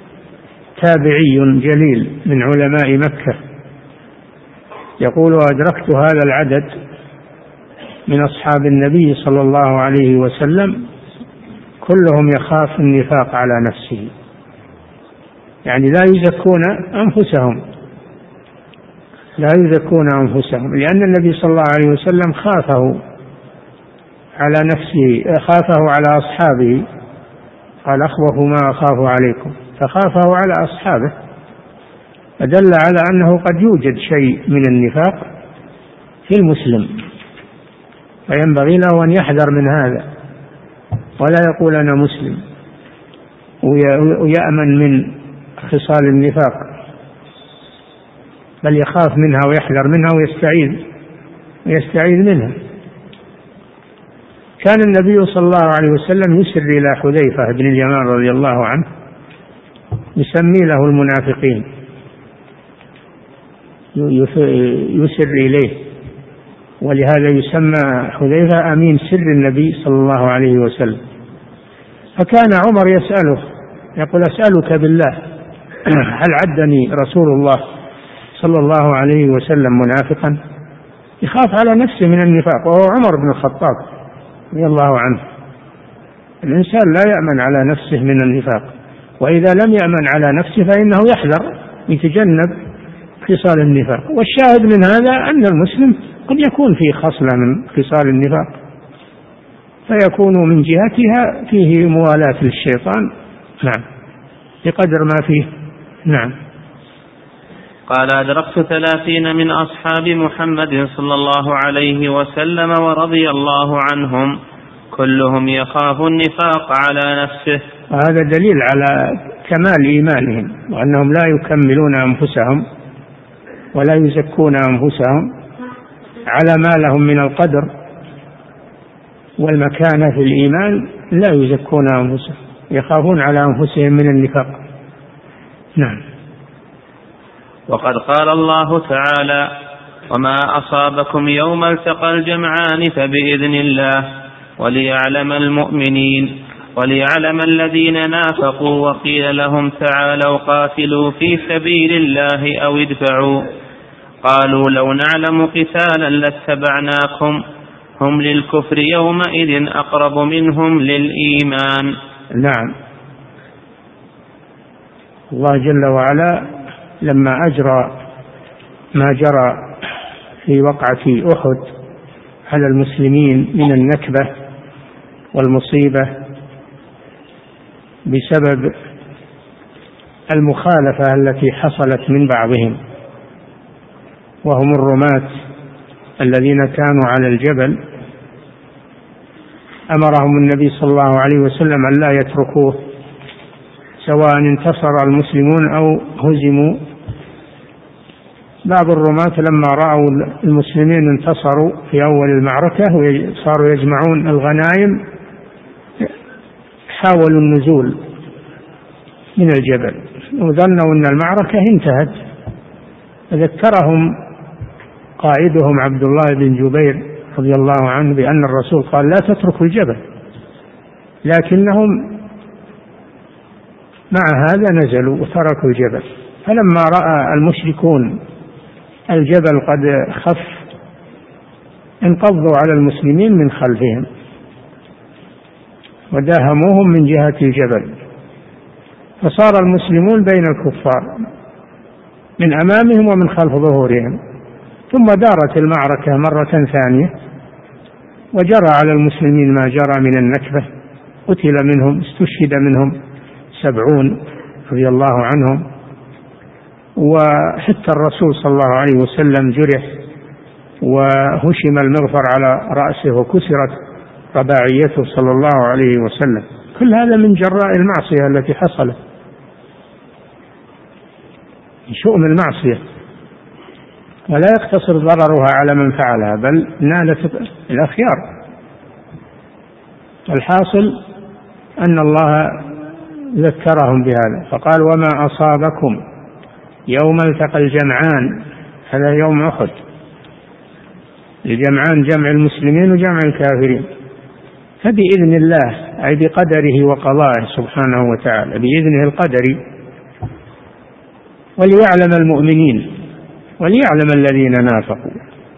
تابعي جليل من علماء مكة يقول: أدركت هذا العدد من أصحاب النبي صلى الله عليه وسلم كلهم يخاف النفاق على نفسه، يعني لا يزكون أنفسهم لا يزكون أنفسهم لأن النبي صلى الله عليه وسلم خافه على نفسه، خافه على أصحابه، قال: أخوف ما أخاف عليكم، فخافه على أصحابه، فدل على أنه قد يوجد شيء من النفاق في المسلم، فينبغي له أن يحذر من هذا ولا يقول أنا مسلم ويأمن من خصال النفاق، بل يخاف منها ويحذر منها ويستعيذ ويستعيذ منها. كان النبي صلى الله عليه وسلم يسر إلى حذيفة بن اليمان رضي الله عنه، يسمي له المنافقين، يسر إليه، ولهذا يسمى حذيفة أمين سر النبي صلى الله عليه وسلم. فكان عمر يسأله يقول: أسألك بالله هل عدني رسول الله صلى الله عليه وسلم منافقا؟ يخاف على نفسه من النفاق، وهو عمر بن الخطاب رضي الله عنه. الإنسان لا يأمن على نفسه من النفاق، وإذا لم يأمن على نفسه فإنه يحذر يتجنب خصال النفاق. والشاهد من هذا أن المسلم قد يكون فيه خصلة من خصال النفاق، فيكون من جهتها فيه موالاة للشيطان، نعم، بقدر ما فيه. نعم. قال: أدركت ثلاثين من أصحاب محمد صلى الله عليه وسلم ورضي الله عنهم كلهم يخاف النفاق على نفسه. هذا دليل على كمال إيمانهم، وأنهم لا يكملون أنفسهم ولا يزكون أنفسهم، على ما لهم من القدر والمكانة في الإيمان لا يزكون أنفسهم، يخافون على أنفسهم من النفاق. نعم. وقد قال الله تعالى: وما أصابكم يوم التقى الجمعان فبإذن الله وليعلم المؤمنين وليعلم الذين نافقوا وقيل لهم تعالوا قاتلوا في سبيل الله أو ادفعوا قالوا لو نعلم قتالا لاتبعناكم هم للكفر يومئذ أقرب منهم للإيمان. نعم. الله جل وعلا لما أجرى ما جرى في وقعة أحد على المسلمين من النكبة والمصيبة بسبب المخالفة التي حصلت من بعضهم، وهم الرماة الذين كانوا على الجبل، أمرهم النبي صلى الله عليه وسلم أن لا يتركوه سواء انتصر المسلمون أو هزموا. بعض الرماة لما رأوا المسلمين انتصروا في أول المعركة وصاروا يجمعون الغنائم حاولوا النزول من الجبل وظنوا أن المعركة انتهت، فذكرهم قائدهم عبد الله بن جبير رضي الله عنه بأن الرسول قال لا تتركوا الجبل، لكنهم مع هذا نزلوا وتركوا الجبل. فلما رأى المشركون الجبل قد خف انقضوا على المسلمين من خلفهم وداهموهم من جهة الجبل، فصار المسلمون بين الكفار من أمامهم ومن خلف ظهورهم. ثم دارت المعركة مرة ثانية وجرى على المسلمين ما جرى من النكبة، قتل منهم استشهد منهم سبعون رضي الله عنهم، وحتى الرسول صلى الله عليه وسلم جرح وهشم المغفر على رأسه وكسرت رباعيته صلى الله عليه وسلم. كل هذا من جراء المعصية التي حصلت، شؤم المعصية، ولا يقتصر ضررها على من فعلها بل نالت الأخيار. الحاصل أن الله ذكرهم بهذا فقال وما أصابكم يوم التقى الجمعان، هذا يوم أحد، الجمعان جمع المسلمين وجمع الكافرين، فبإذن الله أي بقدره وقضائه سبحانه وتعالى، بإذنه القدري. وليعلم المؤمنين وليعلم الذين نافقوا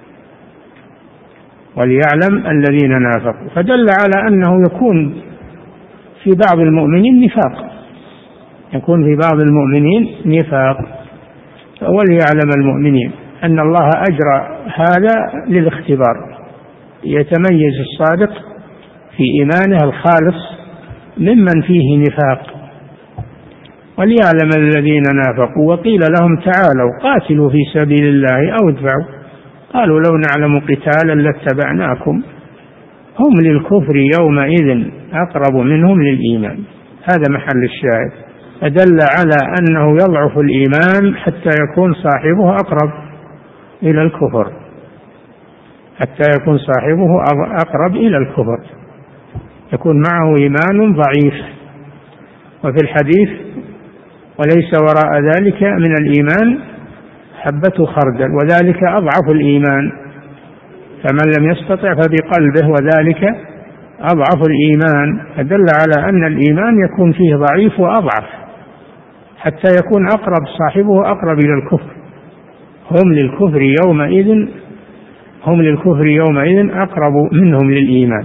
وليعلم الذين نافقوا فدل على أنه يكون في بعض المؤمنين نفاق، يكون في بعض المؤمنين نفاق. وليعلم المؤمنين أن الله أجرى هذا للاختبار، يتميز الصادق في إيمانه الخالص ممن فيه نفاق. وليعلم الذين نافقوا وقيل لهم تعالوا قاتلوا في سبيل الله أو ادفعوا قالوا لو نعلم قتالا لاتبعناكم هم للكفر يومئذ أقرب منهم للإيمان. هذا محل الشاهد، فدل على أنه يضعف الإيمان حتى يكون صاحبه أقرب إلى الكفر، حتى يكون صاحبه أقرب إلى الكفر، يكون معه إيمان ضعيف. وفي الحديث وليس وراء ذلك من الإيمان حبة خردل وذلك أضعف الإيمان، فمن لم يستطع فبقلبه وذلك أضعف الإيمان. فدل على أن الإيمان يكون فيه ضعيف وأضعف حتى يكون أقرب صاحبه أقرب إلى الكفر. هم للكفر يومئذ هم للكفر يومئذ أقرب منهم للإيمان.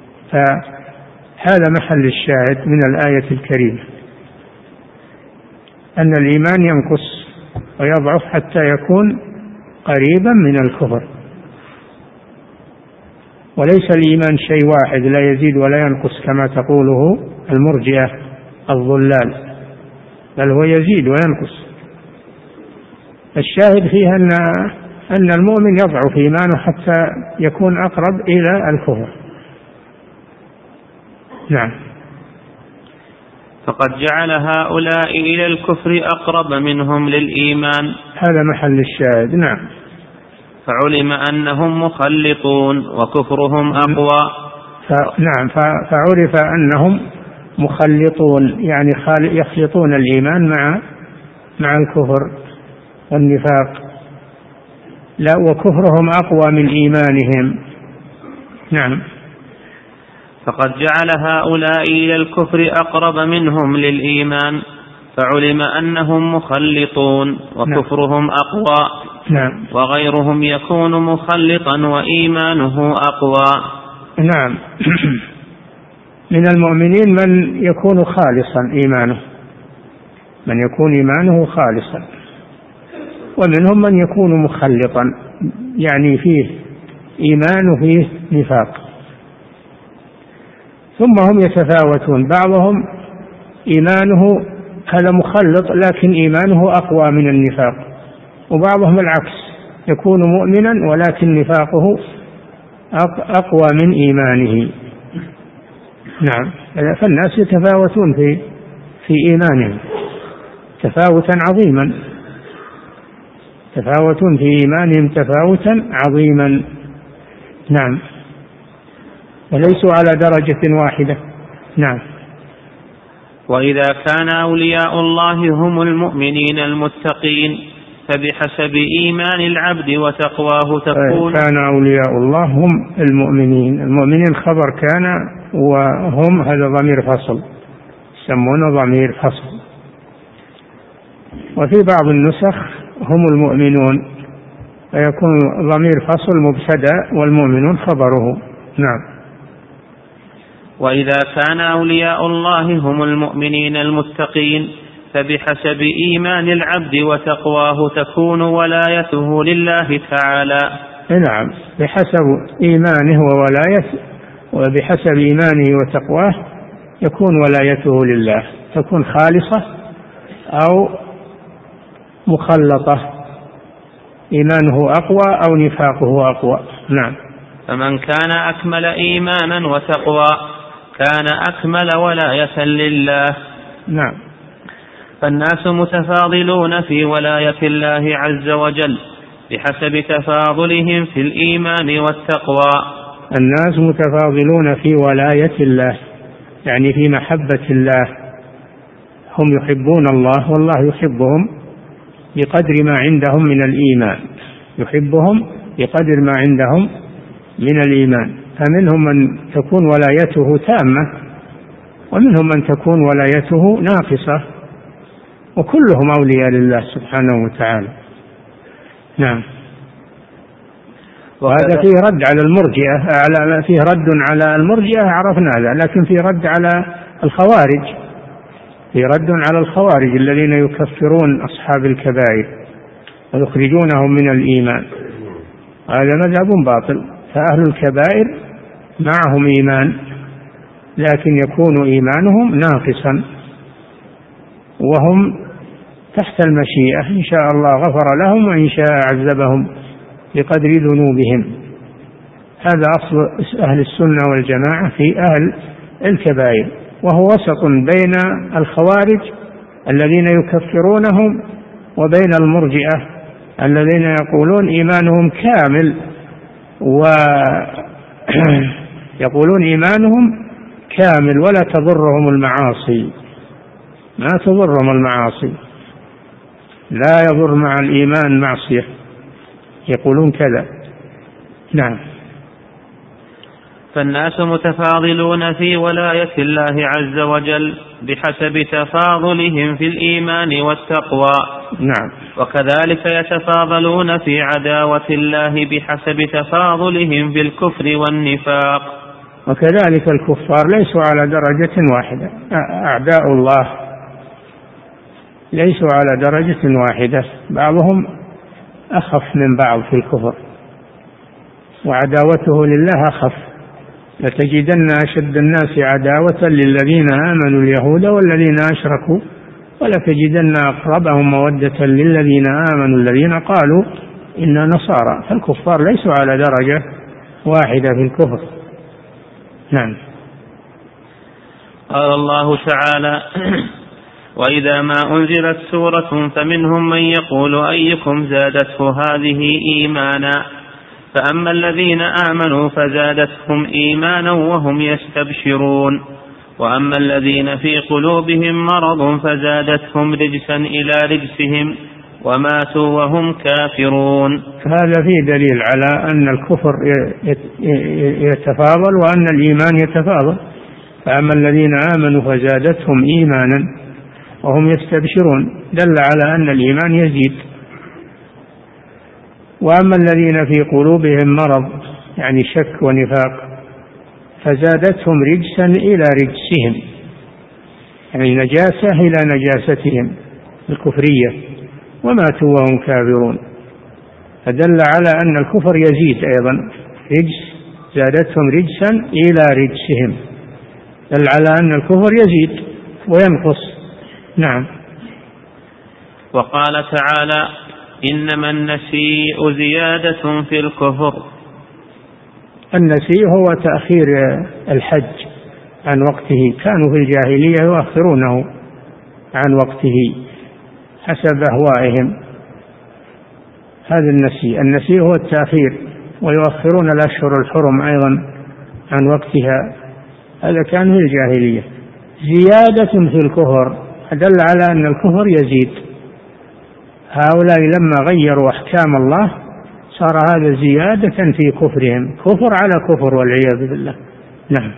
فهذا محل الشاهد من الآية الكريمة، أن الإيمان ينقص ويضعف حتى يكون قريبا من الكفر. وليس الإيمان شيء واحد لا يزيد ولا ينقص كما تقوله المرجئة الضلال، بل هو يزيد وينقص. الشاهد فيها أن أن المؤمن يضعف إيمانه حتى يكون أقرب إلى الكفر. نعم. فقد جعل هؤلاء إلى الكفر أقرب منهم للإيمان، هذا محل الشاهد. نعم. فعلم أنهم مخلطون وكفرهم أقوى. ف... نعم فعرف أنهم مخلطون، يعني يخلطون الإيمان مع مع الكفر والنفاق، لا وكفرهم أقوى من إيمانهم. نعم. فقد جعل هؤلاء إلى الكفر أقرب منهم للإيمان، فعلم أنهم مخلطون وكفرهم أقوى. نعم. وغيرهم يكون مخلطا وإيمانه أقوى. نعم. من المؤمنين من يكون خالصا إيمانه، من يكون إيمانه خالصا، ومنهم من يكون مخلطا، يعني فيه إيمان وفيه نفاق. ثم هم يتفاوتون، بعضهم إيمانه هذا مخلط لكن إيمانه أقوى من النفاق، وبعضهم العكس يكون مؤمنا ولكن نفاقه أقوى من إيمانه. نعم. فالناس يتفاوتون في في إيمانهم تفاوتا عظيما، تفاوتون في إيمانهم تفاوتا عظيما. نعم. وليسوا على درجة واحدة. نعم. وإذا كان أولياء الله هم المؤمنين المتقين فبحسب إيمان العبد وتقواه تكون. كان أولياء الله هم المؤمنين، المؤمنين خبر كان، وهم هذا ضمير فصل يسمونه ضمير فصل. وفي بعض النسخ هم المؤمنون فيكون ضمير فصل مبتدأ والمؤمنون خبره. نعم. وإذا كان أولياء الله هم المؤمنين المتقين فبحسب إيمان العبد وتقواه تكون ولايته لله تعالى. نعم. بحسب إيمانه وولايته، وبحسب إيمانه وتقواه يكون ولايته لله، تكون خالصة أو مخلطة، إيمانه أقوى أو نفاقه أقوى. نعم. فمن كان أكمل إيمانا وتقوى كان أكمل ولاية لله. نعم. فالناس متفاضلون في ولاية الله عز وجل بحسب تفاضلهم في الإيمان والتقوى. الناس متفاضلون في ولاية الله، يعني في محبة الله، هم يحبون الله والله يحبهم بقدر ما عندهم من الإيمان، يحبهم بقدر ما عندهم من الإيمان. فمنهم من تكون ولايته تامة ومنهم من تكون ولايته ناقصة، وكلهم أولياء لله سبحانه وتعالى. نعم. وهذا فيه رد على المرجئة، على فيه رد على المرجئة عرفنا هذا، لكن فيه رد على الخوارج، فيه رد على الخوارج الذين يكفرون أصحاب الكبائر ويخرجونهم من الإيمان. هذا مذهب باطل. فأهل الكبائر معهم إيمان لكن يكون إيمانهم ناقصا، وهم تحت المشيئة، إن شاء الله غفر لهم وإن شاء عذبهم بقدر ذنوبهم. هذا أصل أهل السنة والجماعة في أهل الكبائر، وهو وسط بين الخوارج الذين يكفرونهم وبين المرجئة الذين يقولون إيمانهم كامل، ويقولون إيمانهم كامل ولا تضرهم المعاصي، ما تضرهم المعاصي، لا يضر مع الإيمان معصية، يقولون كذا. نعم. فالناس متفاضلون في ولاية الله عز وجل بحسب تفاضلهم في الإيمان والتقوى. نعم. وكذلك يتفاضلون في عداوة الله بحسب تفاضلهم في الكفر والنفاق. وكذلك الكفار ليسوا على درجة واحدة، أعداء الله ليسوا على درجة واحدة، بعضهم أخف من بعض في الكفر، وعداوته لله أخف. لتجدن أشد الناس عداوة للذين آمنوا اليهود والذين أشركوا، ولتجدن أقربهم مودة للذين آمنوا الذين قالوا إنا نصارى. فالكفار ليسوا على درجة واحدة في الكفر. نعم. قال الله تعالى: وإذا ما أنزلت سورة فمنهم من يقول أيكم زادته هذه إيمانا، فأما الذين آمنوا فزادتهم إيمانا وهم يستبشرون، وأما الذين في قلوبهم مرض فزادتهم رجسا إلى رجسهم وماتوا وهم كافرون. هذا فيه دليل على أن الكفر يتفاضل وأن الإيمان يتفاضل. فأما الذين آمنوا فزادتهم إيمانا وهم يستبشرون، دل على أن الإيمان يزيد. وأما الذين في قلوبهم مرض يعني شك ونفاق فزادتهم رجسا إلى رجسهم، يعني نجاسة إلى نجاستهم الكفرية، وماتوا وهم كافرون. فدل على أن الكفر يزيد أيضا، رجس زادتهم رجسا إلى رجسهم، دل على أن الكفر يزيد وينقص. نعم. وقال تعالى: إنما النسيء زيادة في الكفر. النسيء هو تأخير الحج عن وقته، كانوا في الجاهلية يؤخرونه عن وقته حسب أهوائهم، هذا النسيء. النسيء هو التأخير، ويؤخرون الأشهر الحرم أيضا عن وقتها، هذا كان في الجاهلية. زيادة في الكفر دل على أن الكفر يزيد. هؤلاء لما غيروا أحكام الله صار هذا زيادة في كفرهم، كفر على كفر والعياذ بالله. نعم.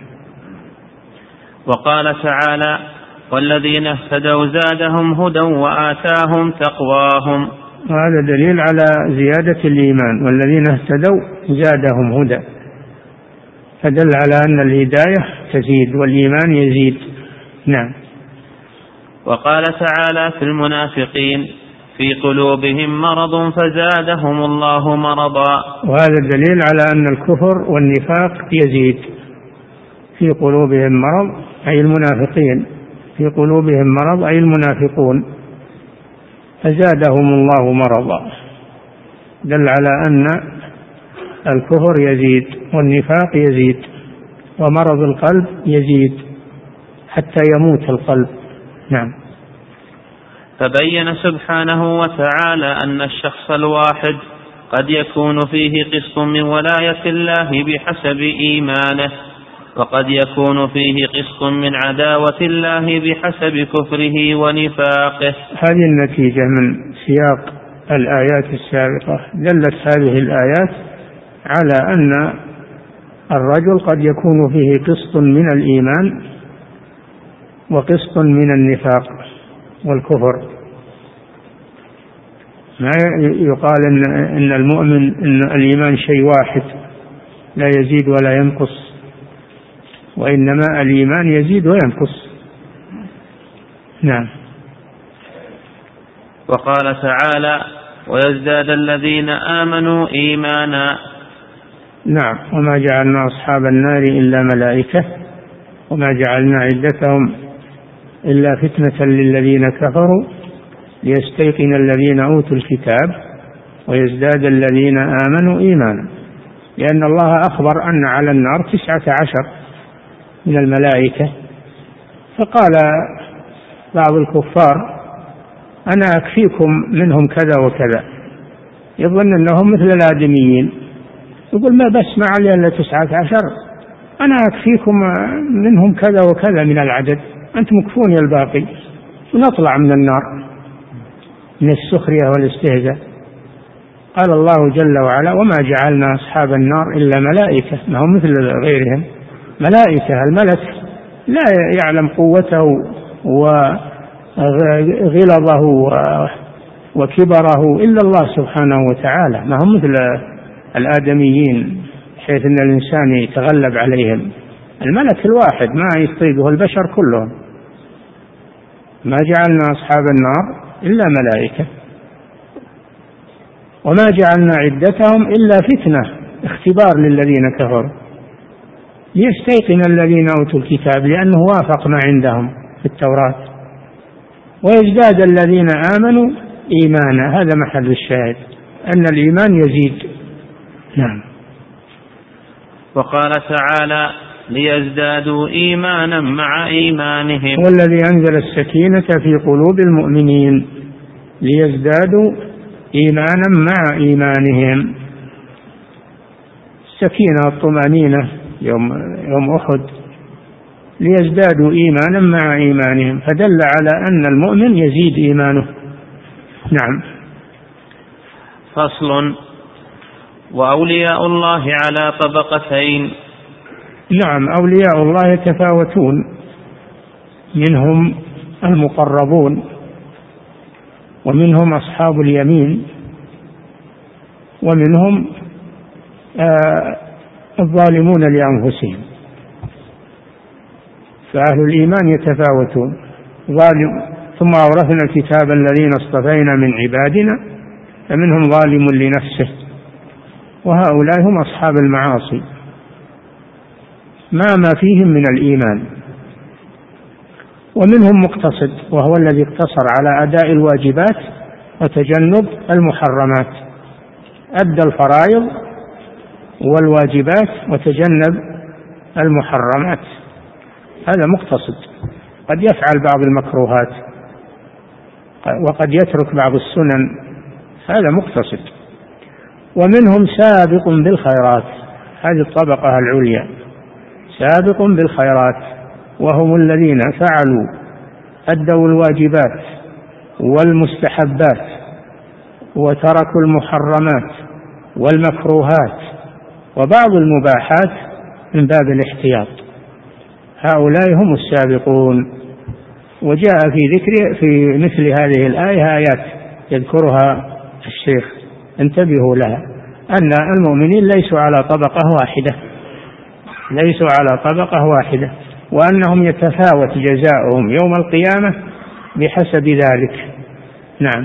وقال تعالى: والذين اهتدوا زادهم هدى وآتاهم تقواهم. وهذا دليل على زيادة الإيمان، والذين اهتدوا زادهم هدى، فدل على أن الهداية تزيد والإيمان يزيد. نعم. وقال تعالى في المنافقين: في قلوبهم مرض فزادهم الله مرضا. وهذا دليل على أن الكفر والنفاق يزيد. في قلوبهم مرض أي المنافقين، في قلوبهم مرض أي المنافقون، فزادهم الله مرضا، دل على أن الكفر يزيد والنفاق يزيد ومرض القلب يزيد حتى يموت القلب. نعم. فبين سبحانه وتعالى أن الشخص الواحد قد يكون فيه قسط من ولاية الله بحسب إيمانه، وقد يكون فيه قسط من عداوة الله بحسب كفره ونفاقه. هذه النتيجة من سياق الآيات السابقة. دلت هذه الآيات على أن الرجل قد يكون فيه قسط من الإيمان وقسط من النفاق والكفر. ما يقال إن, إن المؤمن إن الإيمان شيء واحد لا يزيد ولا ينقص، وإنما الإيمان يزيد وينقص. نعم. وقال تعالى: ويزداد الذين آمنوا إيمانا. نعم. وما جعلنا أصحاب النار إلا ملائكة وما جعلنا عدتهم إلا فتنة للذين كفروا ليستيقن الذين أوتوا الكتاب ويزداد الذين آمنوا إيمانا، لأن الله أخبر أن على النار تسعة عشر من الملائكة. فقال بعض الكفار: أنا أكفيكم منهم كذا وكذا، يظن أنهم مثل الآدميين، يقول ما بس ما علي إلا تسعة عشر، أنا أكفيكم منهم كذا وكذا من العدد، أنتم مكفوني الباقي ونطلع من النار، من السخرية والاستهزاء. قال الله جل وعلا: وما جعلنا أصحاب النار إلا ملائكة، ما هم مثل غيرهم، ملائكة. الملك لا يعلم قوته وغلظه وكبره إلا الله سبحانه وتعالى، ما هم مثل الآدميين حيث أن الإنسان يتغلب عليهم. الملك الواحد ما يطيقه البشر كلهم. ما جعلنا أصحاب النار إلا ملائكة وما جعلنا عدتهم إلا فتنة، اختبار للذين كفروا ليستيقن الذين أوتوا الكتاب، لأنه وافق ما عندهم في التوراة، ويزداد الذين آمنوا إيمانا. هذا محل الشاهد، أن الإيمان يزيد. نعم. وقال تعالى: ليزدادوا إيمانا مع إيمانهم. والذي أنزل السكينة في قلوب المؤمنين ليزدادوا إيمانا مع إيمانهم. السكينة والطمأنينة يوم, يوم أحد، ليزدادوا إيمانا مع إيمانهم، فدل على أن المؤمن يزيد إيمانه. نعم. فصل. وأولياء الله على طبقتين. نعم. أولياء الله يتفاوتون، منهم المقربون ومنهم أصحاب اليمين ومنهم آه الظالمون لأنفسهم. فأهل الإيمان يتفاوتون. ظالم ثم أورثنا الكتاب الذين اصطفينا من عبادنا فمنهم ظالم لنفسه، وهؤلاء هم أصحاب المعاصي ما ما فيهم من الإيمان. ومنهم مقتصد، وهو الذي اقتصر على أداء الواجبات وتجنب المحرمات، أدى الفرائض والواجبات وتجنب المحرمات، هذا مقتصد. قد يفعل بعض المكروهات وقد يترك بعض السنن، هذا مقتصد. ومنهم سابق بالخيرات، هذه الطبقة العليا، سابق بالخيرات، وهم الذين فعلوا أدوا الواجبات والمستحبات وتركوا المحرمات والمكروهات وبعض المباحات من باب الاحتياط، هؤلاء هم السابقون. وجاء في ذكر في مثل هذه الآية آيات يذكرها الشيخ، انتبهوا لها، أن المؤمنين ليسوا على طبقة واحدة، ليسوا على طبقة واحدة، وأنهم يتفاوت جزاؤهم يوم القيامة بحسب ذلك. نعم.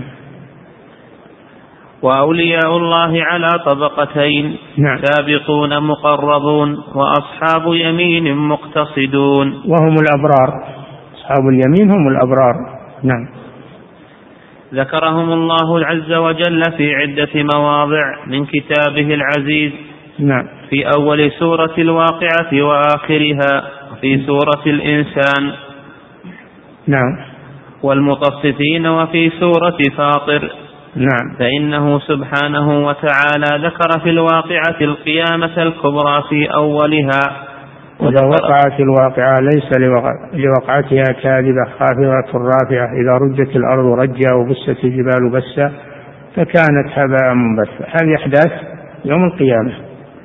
وأولياء الله على طبقتين. نعم. سابقون مقربون وأصحاب يمين مقتصدون، وهم الأبرار، أصحاب اليمين هم الأبرار. نعم. ذكرهم الله عز وجل في عدة مواضع من كتابه العزيز. نعم. في أول سورة الواقعة وآخرها، وفي سورة الإنسان. نعم. والمطففين وفي سورة فاطر. نعم. فإنه سبحانه وتعالى ذكر في الواقعة القيامة الكبرى في أولها. وإذا وقعت الواقعة ليس لوقعتها كاذبة خافضة رافعة إذا رجت الأرض رجا وبست الجبال بسا فكانت هباء منبثا. هذه أحداث يوم القيامة،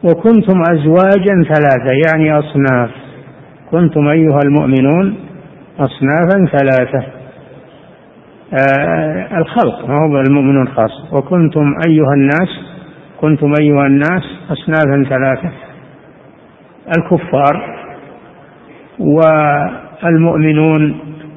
وكنتم أزواجا ثلاثة، يعني أصناف، كنتم أيها المؤمنون أصنافا ثلاثة. آه الخلق ما هو المؤمنون خاص. وكنتم أيها الناس، كنتم أيها الناس أصنافا ثلاثة، الكفار والمؤمنون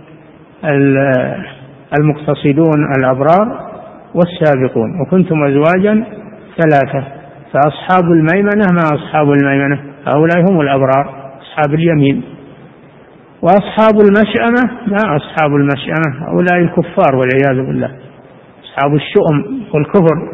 المقتصدون الأبرار والسابقون. وكنتم أزواجا ثلاثة، فأصحاب الميمنة ما أصحاب الميمنة، هؤلاء هم الأبرار أصحاب اليمين. وأصحاب المشأمة ما أصحاب المشأمة، هؤلاء الكفار والعياذ بالله، أصحاب الشؤم والكفر.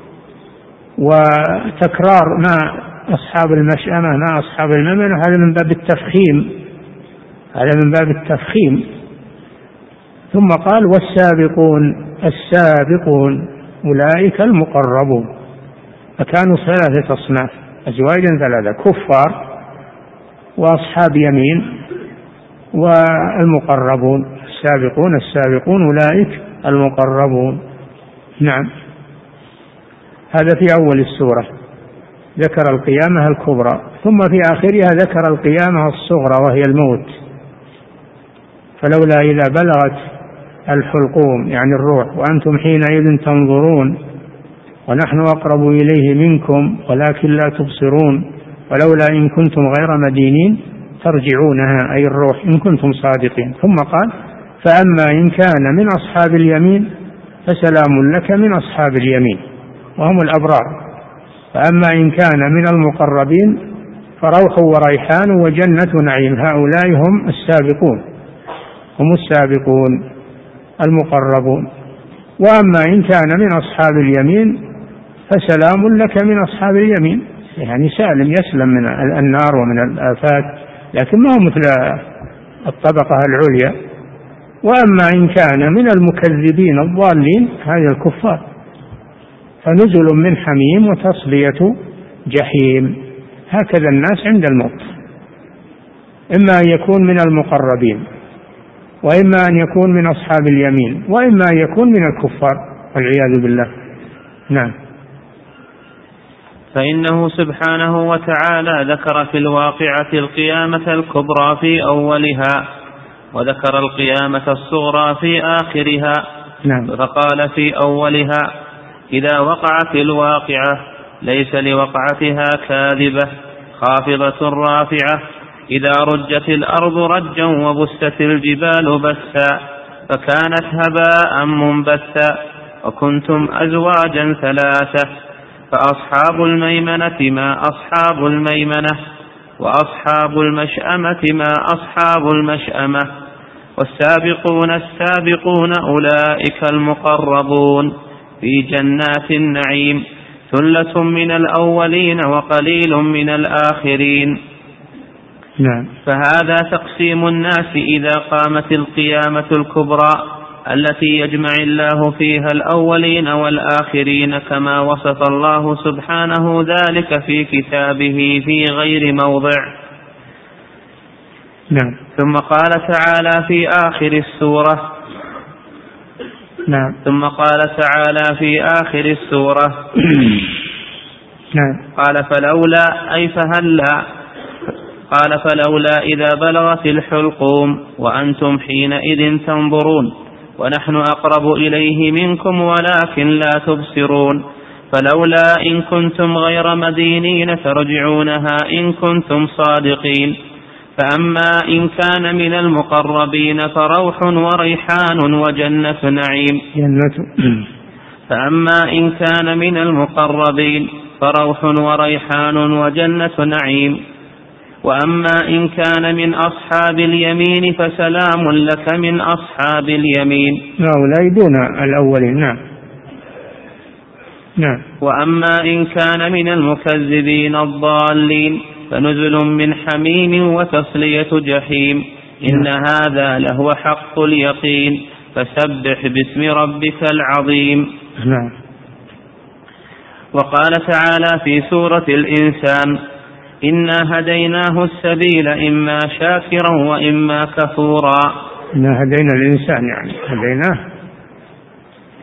وتكرار ما أصحاب المشأمة ما أصحاب الميمنة، هذا من باب التفخيم، هذا من باب التفخيم. ثم قال والسابقون، السابقون أولئك المقربون. فكانوا ثلاثة أصناف، أزواجا ثلاثة، كفار وأصحاب يمين والمقربون. السابقون السابقون أولئك المقربون. نعم. هذا في أول السورة ذكر القيامة الكبرى، ثم في آخرها ذكر القيامة الصغرى وهي الموت. فلولا إذا بلغت الحلقوم يعني الروح وأنتم حينئذ تنظرون ونحن أقرب إليه منكم ولكن لا تبصرون ولولا إن كنتم غير مدينين ترجعونها، أي الروح، إن كنتم صادقين. ثم قال فأما إن كان من أصحاب اليمين فسلام لك من أصحاب اليمين، وهم الأبرار. فأما إن كان من المقربين فروح وريحان وجنة نعيم، هؤلاء هم السابقون، هم السابقون المقربون. وأما إن كان من أصحاب اليمين فسلام لك من أصحاب اليمين، يعني سالم يسلم من النار ومن الآفات، لكن ما هو مثل الطبقة العليا. وأما إن كان من المكذبين الضالين، هذا الكفار، فنزل من حميم وتصلية جحيم. هكذا الناس عند الموت، إما أن يكون من المقربين، وإما أن يكون من أصحاب اليمين، وإما أن يكون من الكفار والعياذ بالله. نعم. فإنه سبحانه وتعالى ذكر في الواقعة القيامة الكبرى في أولها، وذكر القيامة الصغرى في آخرها. نعم. فقال في أولها إذا وقعت الواقعة ليس لوقعتها كاذبة خافضة رافعة، إذا رجت الأرض رجا وبست الجبال بسا فكانت هباء منبثا، وكنتم أزواجا ثلاثة، فأصحاب الميمنة ما أصحاب الميمنة، وأصحاب المشأمة ما أصحاب المشأمة، والسابقون السابقون أولئك المقربون في جنات النعيم، ثلة من الأولين وقليل من الآخرين. نعم. فهذا تقسيم الناس إذا قامت القيامة الكبرى التي يجمع الله فيها الأولين والآخرين، كما وصف الله سبحانه ذلك في كتابه في غير موضع. نعم. ثم قال تعالى في آخر السورة نعم. ثم قال تعالى في آخر السورة نعم. قال فلولا أي فهلا قال فلولا إذا بلغت الحلقوم وأنتم حينئذ تنظرون ونحن أقرب إليه منكم ولكن لا تبصرون، فلولا إن كنتم غير مدينين ترجعونها إن كنتم صادقين. فأما إن كان من المقربين فروح وريحان وجنة نعيم جنة فأما إن كان من المقربين فروح وريحان وجنة نعيم وأما إن كان من أصحاب اليمين فسلام لك من أصحاب اليمين. هؤلاء دون الأولين. نعم. نعم. وأما إن كان من المكذبين الضالين فنزل من حميم وتصلية جحيم، إن هذا لهو حق اليقين، فسبح باسم ربك العظيم. نعم. وقال تعالى في سورة الإنسان إنا هديناه السبيل إما شاكرا وإما كفورا. إنا هدينا الإنسان، يعني هديناه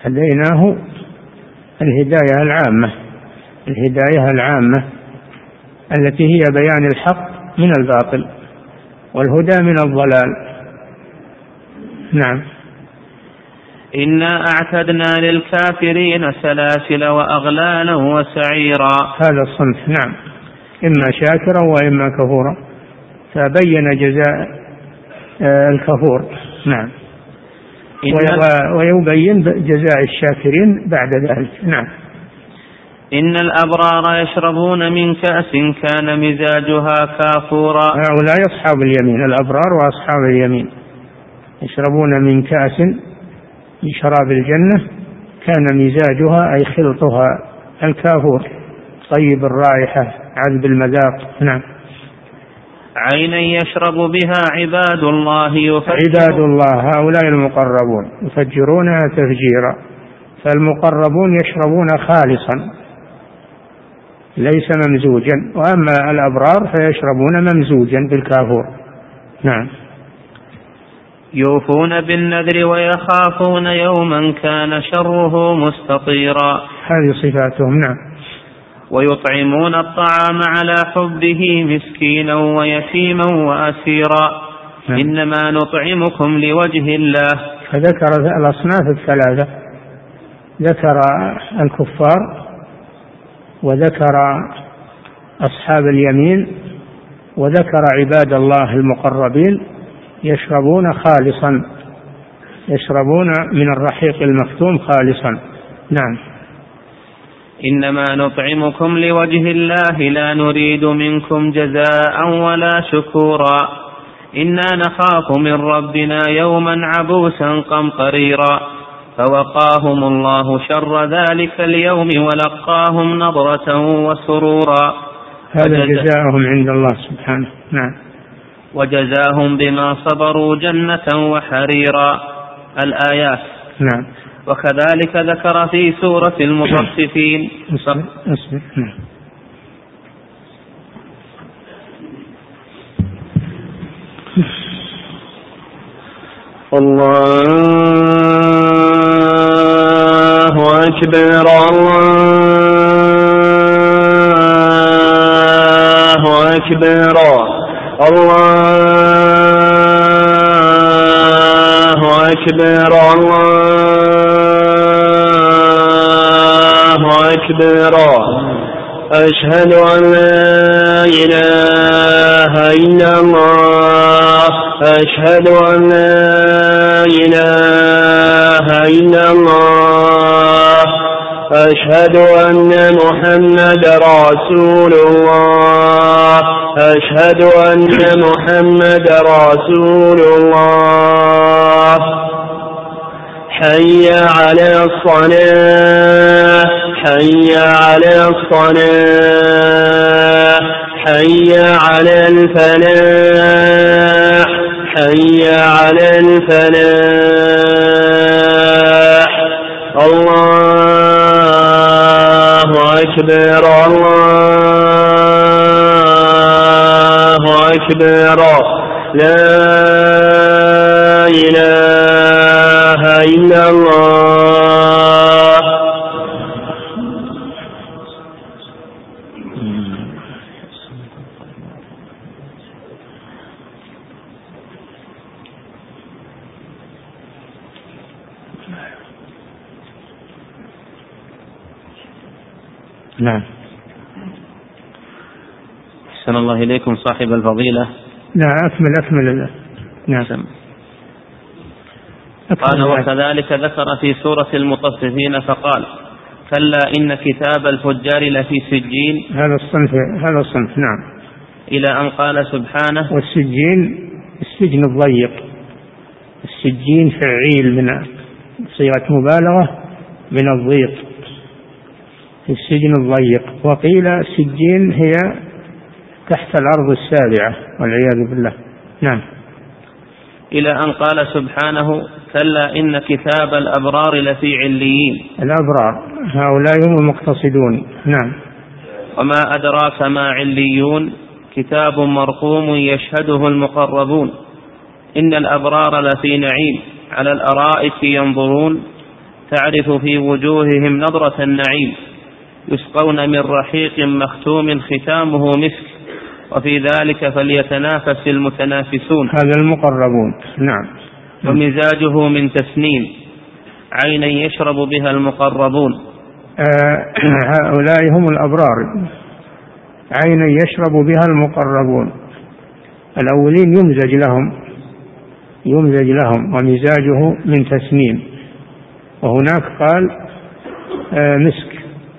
هديناه الهداية العامة، الهداية العامة التي هي بيان الحق من الباطل والهدى من الضلال. نعم. إنا أعتدنا للكافرين سلاسل وأغلالا وسعيرا. هذا الصنف نعم، إما شاكرا وإما كفورا، فبين جزاء الكفور. نعم. ويبين جزاء الشاكرين بعد ذلك. نعم. إن الأبرار يشربون من كأس كان مزاجها كافورا. هؤلاء أصحاب اليمين، الأبرار وأصحاب اليمين يشربون من كأس بشراب الجنة كان مزاجها أي خلطها الكافور، طيب الرائحة عذب المذاق. نعم. عينا يشرب بها عباد الله يفجرون. عباد الله هؤلاء المقربون يفجرونها تفجيرا، فالمقربون يشربون خالصا ليس ممزوجا، وأما الأبرار فيشربون ممزوجا بالكافور. نعم. يوفون بالنذر ويخافون يوما كان شره مستطيرا. هذه صفاتهم. نعم. ويطعمون الطعام على حبه مسكينا ويتيما وأسيرا. نعم. إنما نطعمكم لوجه الله. فذكر الأصناف الثلاثة، ذكر الكفار وذكر أصحاب اليمين وذكر عباد الله المقربين يشربون خالصا، يشربون من الرحيق المختوم خالصا. نعم. إنما نطعمكم لوجه الله لا نريد منكم جزاء ولا شكورا إنا نخاف من ربنا يوما عبوسا قمطريرا فوقاهم الله شر ذلك اليوم ولقاهم نضرة وسرورا. هذا جزاؤهم عند الله سبحانه. نعم. وجزاهم بما صبروا جنة وحريرا. الآيات. نعم. وكذلك ذكر في سورة المطففين. أصبر. أصبر. نعم. الله أكبر. الله أكبر. الله أكبر. الله أكبر. أشهد أن لا إله إلا الله. أشهد أن لا إله إلا الله. أشهد أن محمد رسول الله. أشهد أن محمد رسول الله. حي على الصلاة. حي على الصلاة. حي على الفلاح. حي على الفلاح. الله أكبر. الله أكبر. لا إله إلا الله. نعم. أحسن الله إليكم صاحب الفضيلة. نعم. أكمل أكمل. نعم. قال وكذلك ذكر في سورة المطففين فقال كلا إن كتاب الفجار لفي سجين. هذا الصنف هذا الصنف. نعم. إلى أن قال سبحانه والسجين السجن الضيق. السجين فعيل من صيغة مبالغة من الضيق، في السجن الضيق. وقيل سجين هي تحت الأرض السابعة والعياذ بالله. نعم. إلى أن قال سبحانه كلا إن كتاب الأبرار لفي عليين. الأبرار هؤلاء هم المقتصدون. نعم. وما أدراك ما عليون كتاب مرقوم يشهده المقربون إن الأبرار لفي نعيم على الأرائك ينظرون تعرف في وجوههم نظرة النعيم يسقون من رحيق مختوم ختامه مسك وفي ذلك فليتنافس المتنافسون. هذا المقربون. نعم. ومزاجه من تسنيم عينا يشرب بها المقربون. آه هؤلاء هم الأبرار، عينا يشرب بها المقربون. الأولين يمزج لهم يمزج لهم ومزاجه من تسنيم، وهناك قال آه مسك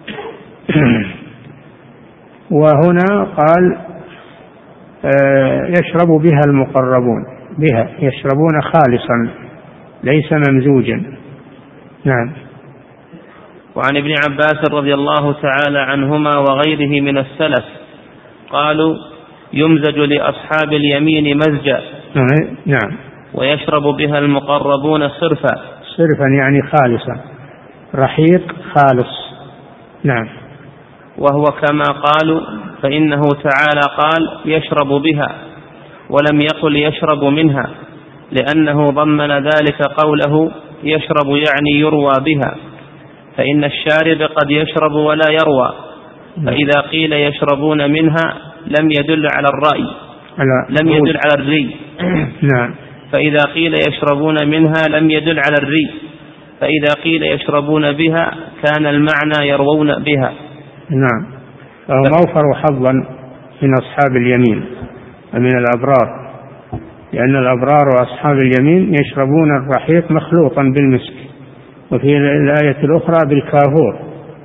وهنا قال آه يشرب بها المقربون، بها يشربون خالصا ليس ممزوجا. نعم. وعن ابن عباس رضي الله تعالى عنهما وغيره من السلف قالوا يمزج لأصحاب اليمين مزجا. نعم. ويشرب بها المقربون صرفا. صرفا يعني خالصا، رحيق خالص. نعم. وهو كما قالوا، فإنه تعالى قال يشرب بها ولم يقل يشرب منها، لأنه ضمن ذلك قوله يشرب يعني يروى بها، فإن الشارب قد يشرب ولا يروى، فإذا قيل يشربون منها لم يدل على الرأي لم يدل على الري. نعم. فإذا قيل يشربون منها لم يدل على الري، فإذا قيل يشربون بها كان المعنى يروون بها. نعم. فهم أوفر حظا من أصحاب اليمين ومن الأبرار، لأن الأبرار وأصحاب اليمين يشربون الرحيق مخلوطا بالمسك، وفي الآية الأخرى بالكافور،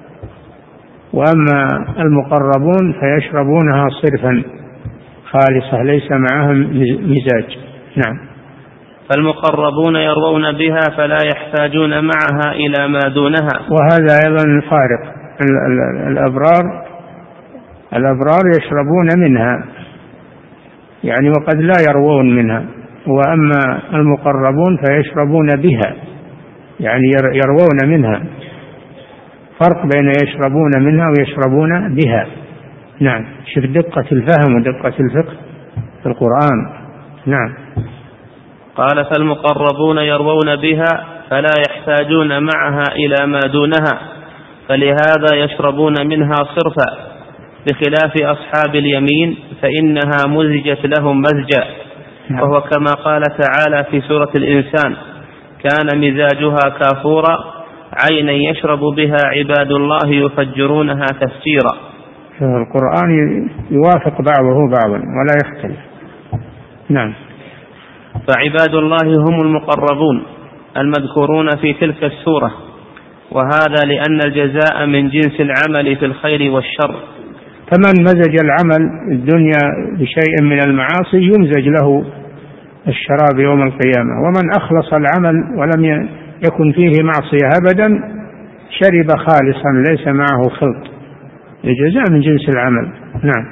وأما المقربون فيشربونها صرفا خالصة ليس معهم مزاج. نعم. فالمقربون يروون بها فلا يحتاجون معها إلى ما دونها. وهذا أيضا فارق، الأبرار الأبرار يشربون منها يعني وقد لا يروون منها، وأما المقربون فيشربون بها يعني يروون منها. فرق بين يشربون منها ويشربون بها. نعم. شوف دقة الفهم ودقة الفقه في القرآن. نعم. قال فالمقربون يروون بها فلا يحتاجون معها إلى ما دونها، فلهذا يشربون منها صرفا، بخلاف أصحاب اليمين فإنها مزجت لهم مزجا. وهو كما قال تعالى في سورة الإنسان كان مزاجها كافورا عينا يشرب بها عباد الله يفجرونها تفجيرا. القرآن يوافق بعضه بعضا ولا يختلف. نعم. فعباد الله هم المقربون المذكورون في تلك السورة، وهذا لأن الجزاء من جنس العمل في الخير والشر. فمن مزج العمل الدنيا بشيء من المعاصي يمزج له الشراب يوم القيامة، ومن أخلص العمل ولم يكن فيه معصية أبدا شرب خالصا ليس معه خلط، الجزاء من جنس العمل. نعم.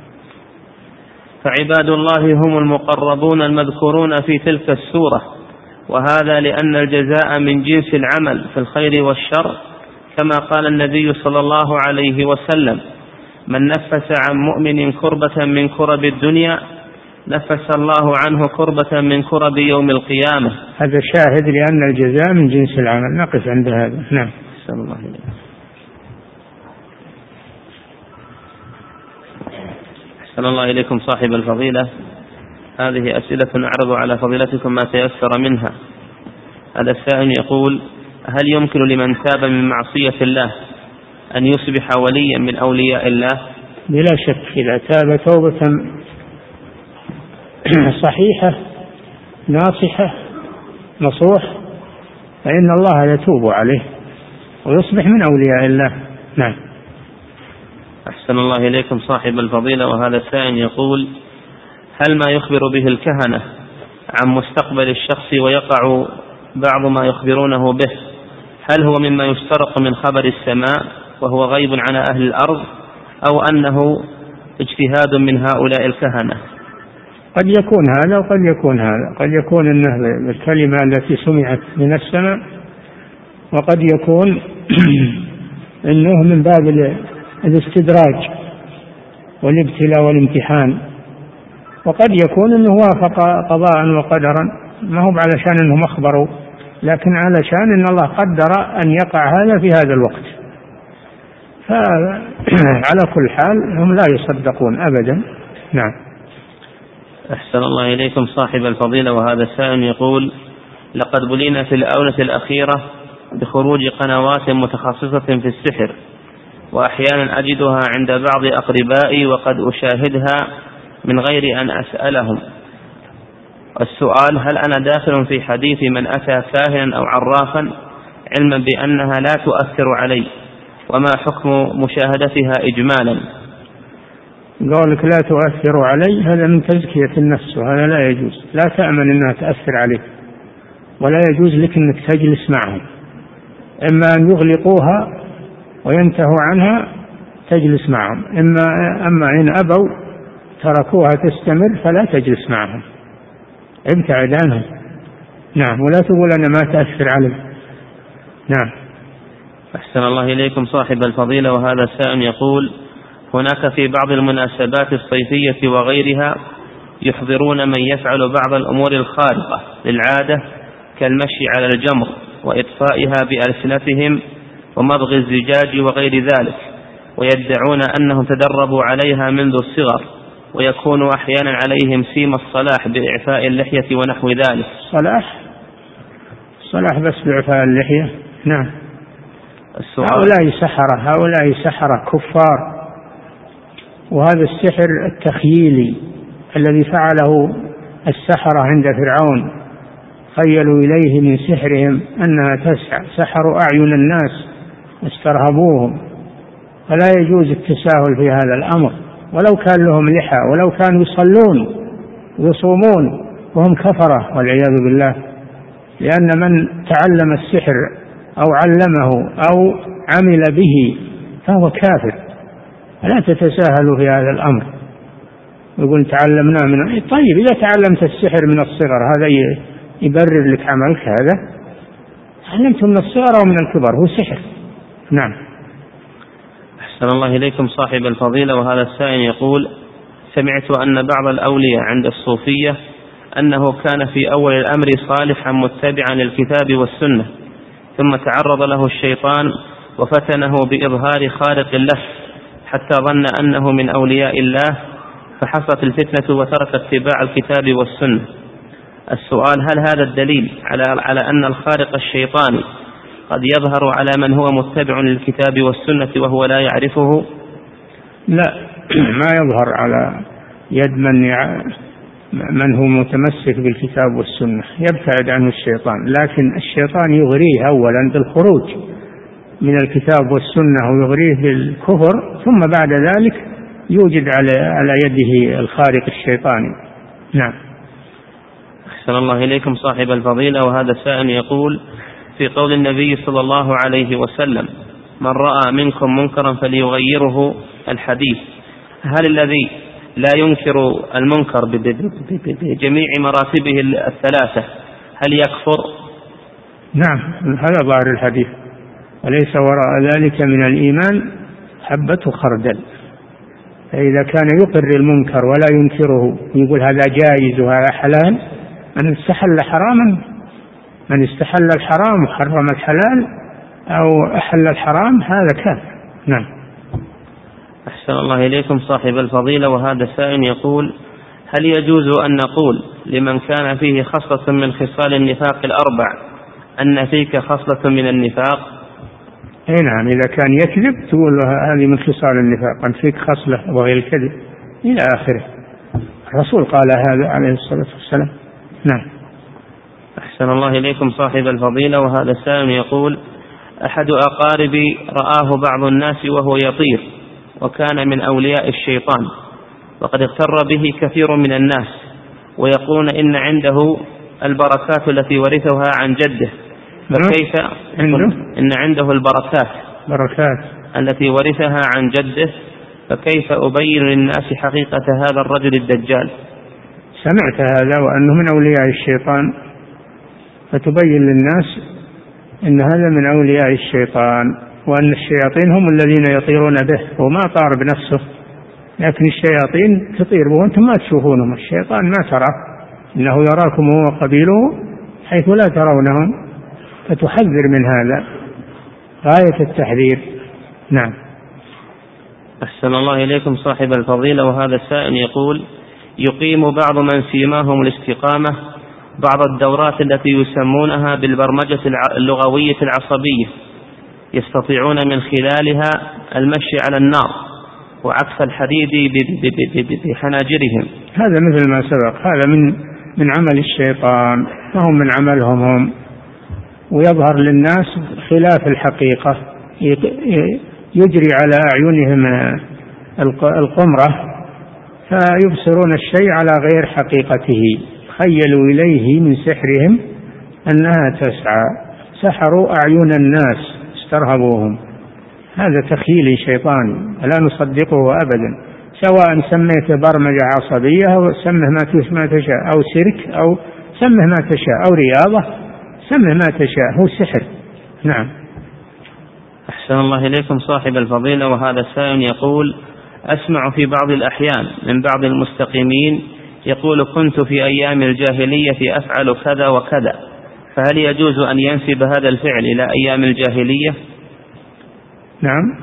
فعباد الله هم المقربون المذكورون في تلك السورة، وهذا لأن الجزاء من جنس العمل في الخير والشر، كما قال النبي صلى الله عليه وسلم من نفس عن مؤمن كربة من كرب الدنيا نفس الله عنه كربة من كرب يوم القيامة. هذا شاهد لأن الجزاء من جنس العمل. نقف عند هذا. نعم. صلى الله عليه وسلم. أحسن الله إليكم صاحب الفضيلة. هذه أسئلة نعرض على فضيلتكم ما تيسر منها. هذا السائل يقول هل يمكن لمن تاب من معصية الله أن يصبح وليا من أولياء الله؟ بلا شك إذا تاب توبة صحيحة ناصحة نصوح فإن الله يتوب عليه ويصبح من أولياء الله. نعم. أحسن الله إليكم صاحب الفضيلة. وهذا السائل يقول هل ما يخبر به الكهنة عن مستقبل الشخص ويقع بعض ما يخبرونه به هل هو مما يسترق من خبر السماء وهو غيب عن أهل الأرض، أو أنه اجتهاد من هؤلاء الكهنة؟ قد يكون هذا وقد يكون هذا. قد يكون أنه الكلمة التي سمعت من السماء، وقد يكون أنه من باب الاستدراج والابتلاء والامتحان، وقد يكون أنه وافق قضاء وقدرا، ما هو علشان أنهم أخبروا، لكن علشان أن الله قدر أن يقع هذا في هذا الوقت. فعلى كل حال هم لا يصدقون أبدا. نعم. أحسن الله إليكم صاحب الفضيلة، وهذا السائل يقول: لقد بلينا في الآونة الأخيرة بخروج قنوات متخصصة في السحر، وأحيانا أجدها عند بعض أقربائي وقد أشاهدها من غير أن أسألهم. السؤال: هل أنا داخل في حديث من أتى كاهنا أو عرافا علما بأنها لا تؤثر علي؟ وما حكم مشاهدتها إجمالا؟ قولك لا تؤثر علي هذا من تزكية النفس، وهذا لا يجوز. لا تأمن أنها تأثر عليك، ولا يجوز لك أنك تجلس معهم، إما أن يغلقوها وينتهوا عنها تجلس معهم، إما أما إن أبوا تركوها تستمر فلا تجلس معهم، ابتعد عنها. نعم. ولا تقول أنا ما تأثر علي. نعم. أحسن الله إليكم صاحب الفضيلة، وهذا السائل يقول: هناك في بعض المناسبات الصيفية وغيرها يحضرون من يفعل بعض الأمور الخارقة للعادة كالمشي على الجمر وإطفائها بألسنتهم ومضغ الزجاج وغير ذلك، ويدعون أنهم تدربوا عليها منذ الصغر، ويكون أحيانا عليهم سيم الصلاح بإعفاء اللحية ونحو ذلك. صلاح صلاح بس بإعفاء اللحية؟ نعم. هؤلاء سحرة، هؤلاء سحرة كفار. وهذا السحر التخييلي الذي فعله السحرة عند فرعون، خيلوا إليه من سحرهم أنها تسعى، سحروا أعين الناس واسترهبوهم، فلا يجوز التساهل في هذا الأمر، ولو كان لهم لحى، ولو كانوا يصلون ويصومون وهم كفرة والعياذ بالله، لأن من تعلم السحر أو علمه أو عمل به فهو كافر. فلا تتساهلوا في هذا الأمر. يقول تعلمنا من طيب، إذا تعلمت السحر من الصغر هذا يبرر لك عملك؟ هذا تعلمته من الصغر أو من الكبر، هو سحر. نعم. أحسن الله إليكم صاحب الفضيلة، وهذا السائل يقول: سمعت أن بعض الأولياء عند الصوفية أنه كان في أول الأمر صالحا متبعا للكتاب والسنة، ثم تعرض له الشيطان وفتنه بإظهار خارق له حتى ظن أنه من أولياء الله، فحصلت الفتنة وترك اتباع الكتاب والسنة. السؤال: هل هذا الدليل على على أن الخارق الشيطاني قد يظهر على من هو متبع للكتاب والسنة وهو لا يعرفه؟ لا، ما يظهر على يد من من هو متمسك بالكتاب والسنة، يبتعد عنه الشيطان، لكن الشيطان يغريه أولا بالخروج من الكتاب والسنة ويغريه بالكفر، ثم بعد ذلك يوجد على على يده الخارق الشيطاني. نعم. أحسن الله إليكم صاحب الفضيلة، وهذا سائل يقول: في قول النبي صلى الله عليه وسلم: من رأى منكم منكرا فليغيره، الحديث، هل الذي لا ينكر المنكر بجميع مراتبه الثلاثة هل يكفر؟ نعم، هذا ظاهر الحديث. وليس وراء ذلك من الإيمان حبة خردل. فإذا كان يقر المنكر ولا ينكره، يقول هذا جائز وهذا حلال، من استحل حراما، من استحل الحرام وحرم الحلال أو أحل الحرام، هذا كافر. نعم. أحسن الله إليكم صاحب الفضيلة، وهذا سائل يقول: هل يجوز أن نقول لمن كان فيه خصلة من خصال النفاق الأربع أن فيك خصلة من النفاق؟ أي نعم، إذا كان يكذب تقول له هذه من خصال النفاق، أن فيك خصلة وهي الكذب إلى آخره. الرسول قال هذا عليه الصلاة والسلام. نعم. أحسن الله إليكم صاحب الفضيلة، وهذا سائل يقول: أحد أقاربي رآه بعض الناس وهو يطير، وكان من أولياء الشيطان، وقد اغتر به كثير من الناس، ويقولون إن عنده البركات التي ورثها عن جده، فكيف إن عنده البركات بركات التي ورثها عن جده، فكيف أبين للناس حقيقة هذا الرجل الدجال؟ سمعت هذا وأنه من أولياء الشيطان، فتبين للناس إن هذا من أولياء الشيطان، وأن الشياطين هم الذين يطيرون به، وما طار بنفسه، لكن الشياطين تطير به وأنتم ما تشوفونهم، الشيطان ما ترى، إنه يراكم هو وقبيله حيث لا ترونهم، فتحذر من هذا غاية التحذير. نعم. أحسن الله إليكم صاحب الفضيلة، وهذا السائل يقول: يقيم بعض من سيماهم الاستقامة بعض الدورات التي يسمونها بالبرمجة اللغوية العصبية، يستطيعون من خلالها المشي على النار وعكس الحديد بحناجرهم. هذا مثل ما سبق، هذا من من عمل الشيطان، وهم من عملهم هم، ويظهر للناس خلاف الحقيقة، يجري على أعينهم القمرة فيبصرون الشيء على غير حقيقته، خيلوا إليه من سحرهم أنها تسعى، سحروا أعين الناس استرهبوهم. هذا تخيل شيطاني لا نصدقه أبدا، سواء سميته برمجة عصبية أو سمه ما تشاء، أو سيرك، أو سمه ما تشاء، أو رياضة، سمه ما تشاء، هو سحر. نعم. أحسن الله إليكم صاحب الفضيلة، وهذا السائل يقول: أسمع في بعض الأحيان من بعض المستقيمين يقول: كنت في أيام الجاهلية أفعل كذا وكذا، فهل يجوز أن ينسب هذا الفعل إلى أيام الجاهلية؟ نعم.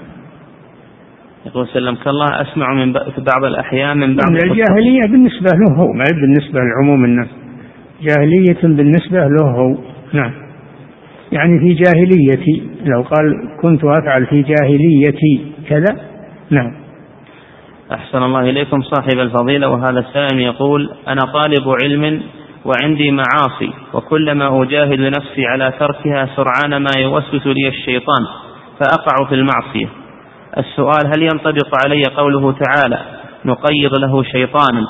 يقول سلمك الله: أسمع من في بعض الأحيان من بعض الجاهلية بالنسبة له هو، ما بالنسبة لعموم الناس، جاهلية بالنسبة له هو. نعم، يعني في جاهليتي، لو قال كنت أفعل في جاهليتي كذا. نعم. أحسن الله إليكم صاحب الفضيلة، وهذا السائل يقول: أنا طالب علم وعندي معاصي، وكلما أجاهد نفسي على تركها سرعان ما يوسوس لي الشيطان فأقع في المعصية. السؤال: هل ينطبق علي قوله تعالى: نقيض له شيطانا؟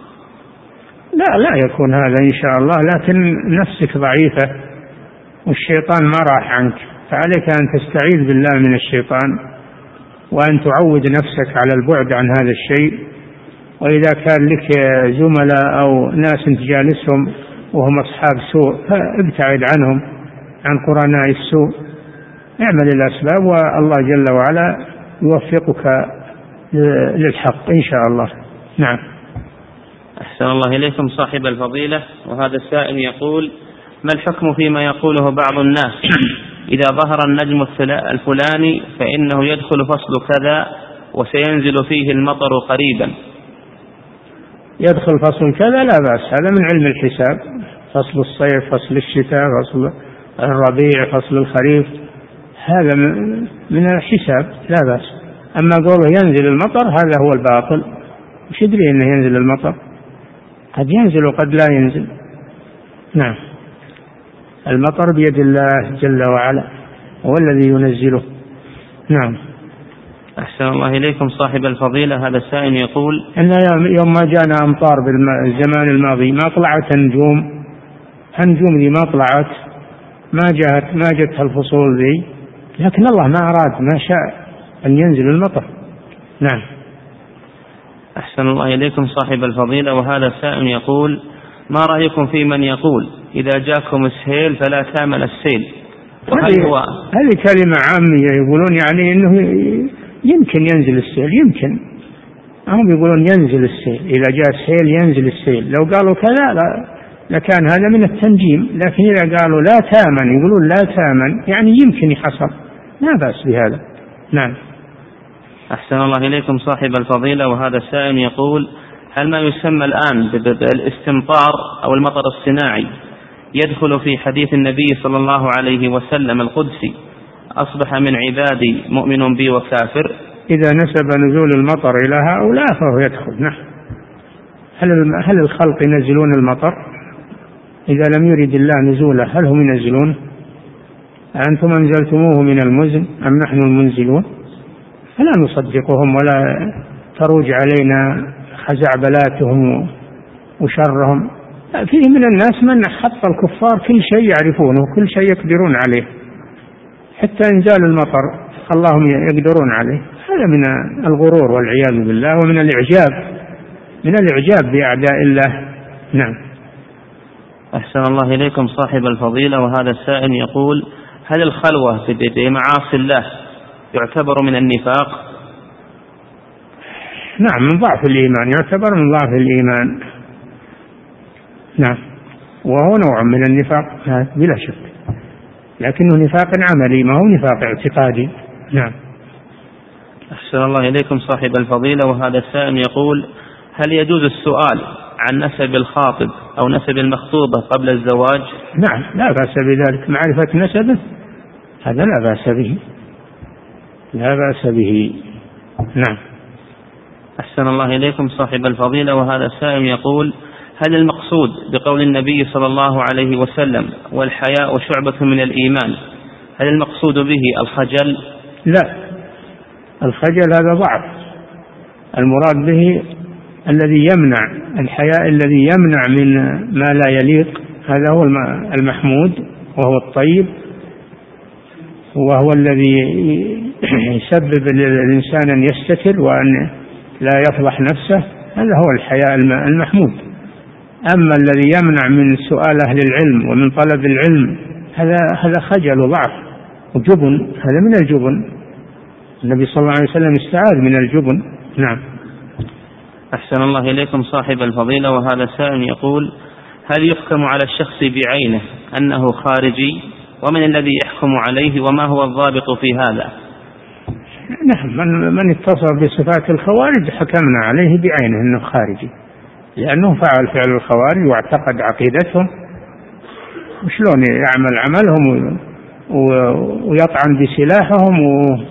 لا لا يكون هذا إن شاء الله، لكن نفسك ضعيفة والشيطان ما راح عنك، فعليك أن تستعيذ بالله من الشيطان، وأن تعود نفسك على البعد عن هذا الشيء. وإذا كان لك زملاء أو ناس تجالسهم وهم أصحاب سوء فابتعد عنهم، عن قرناء السوء، اعمل الأسباب والله جل وعلا يوفقك للحق إن شاء الله. نعم. أحسن الله إليكم صاحب الفضيلة، وهذا السائل يقول: ما الحكم فيما يقوله بعض الناس إذا ظهر النجم الفلاني فإنه يدخل فصل كذا وسينزل فيه المطر قريبا؟ يدخل فصل كذا لا بأس، هذا من علم الحساب، فصل الصيف، فصل الشتاء، فصل الربيع، فصل الخريف، هذا من الحساب لا بأس. أما قوله ينزل المطر هذا هو الباطل، وش يدري أنه ينزل المطر؟ قد ينزل وقد لا ينزل. نعم. المطر بيد الله جل وعلا، هو الذي ينزله. نعم. أحسن الله إليكم صاحب الفضيلة، هذا السائل يقول: إن يوم ما جاءنا أمطار بالزمان الماضي ما طلعت النجوم، النجوم ذي ما طلعت، ما جاءت ما جت الفصول ذي، لكن الله ما أراد، ما شاء أن ينزل المطر. نعم. أحسن الله إليكم صاحب الفضيلة، وهذا السائل يقول: ما رأيكم في من يقول إذا جاكم السيل فلا تامن السيل؟ هذه هو... كلمة عامية، يقولون يعني إنه يمكن ينزل السيل، يمكن هم يقولون ينزل السيل، إذا جاء السيل ينزل السيل، لو قالوا كذا لا لكان هذا من التنجيم، لكن إذا قالوا لا تامن، يقولون لا تامن يعني يمكن يحصل، لا بأس بهذا. نعم. أحسن الله إليكم صاحب الفضيلة، وهذا السائل يقول: هل ما يسمى الآن بالاستمطار أو المطر الصناعي يدخل في حديث النبي صلى الله عليه وسلم القدسي: أصبح من عبادي مؤمن بي وكافر؟ إذا نسب نزول المطر إلى هؤلاء فهو يدخل. نعم. هل الخلق ينزلون المطر؟ إذا لم يرد الله نزوله هل هم ينزلون؟ أنتم أنزلتموه من المزن أم نحن المنزلون؟ فلا نصدقهم ولا تروج علينا خزعبلاتهم وشرهم. فيه من الناس من حط الكفار كل شيء يعرفونه وكل شيء يقدرون عليه، حتى إنزال المطر اللهم يقدرون عليه. هذا من الغرور والعياذ بالله، ومن الإعجاب من الإعجاب بأعداء الله. نعم. أحسن الله إليكم صاحب الفضيلة، وهذا السائل يقول: هل الخلوة بمعاصي الله يعتبر من النفاق؟ نعم، من ضعف الإيمان، يعتبر من ضعف الإيمان. نعم، وهو نوع من النفاق بلا شك، لكنه نفاق عملي ما هو نفاق اعتقادي. نعم. أحسن الله إليكم صاحب الفضيلة، وهذا السائل يقول: هل يجوز السؤال عن نسب الخاطب أو نسب المخطوبة قبل الزواج؟ نعم، لا بأس بذلك، معرفة نسبه هذا لا بأس به، لا بأس به. نعم. أحسن الله إليكم صاحب الفضيلة، وهذا السائل يقول: هل المقصود بقول النبي صلى الله عليه وسلم والحياء شعبة من الإيمان، هل المقصود به الخجل؟ لا، الخجل هذا ضعف، المراد به الذي يمنع، الحياء الذي يمنع من ما لا يليق، هذا هو المحمود وهو الطيب، وهو الذي يسبب للإنسان أن يستتر وأن لا يفضح نفسه، هذا هو الحياء المحمود. أما الذي يمنع من سؤال أهل العلم ومن طلب العلم هذا هذا خجل وضعف وجبن، هذا من الجبن، النبي صلى الله عليه وسلم استعاذ من الجبن. نعم. أحسن الله إليكم صاحب الفضيلة، وهذا سائل يقول: هل يحكم على الشخص بعينه أنه خارجي، ومن الذي يحكم عليه، وما هو الضابط في هذا؟ نعم، من, من اتصف بصفات الخوارج حكمنا عليه بعينه أنه خارجي، لأنه فعل فعل الخوارج واعتقد عقيدتهم، وشلون يعمل عملهم ويطعن بسلاحهم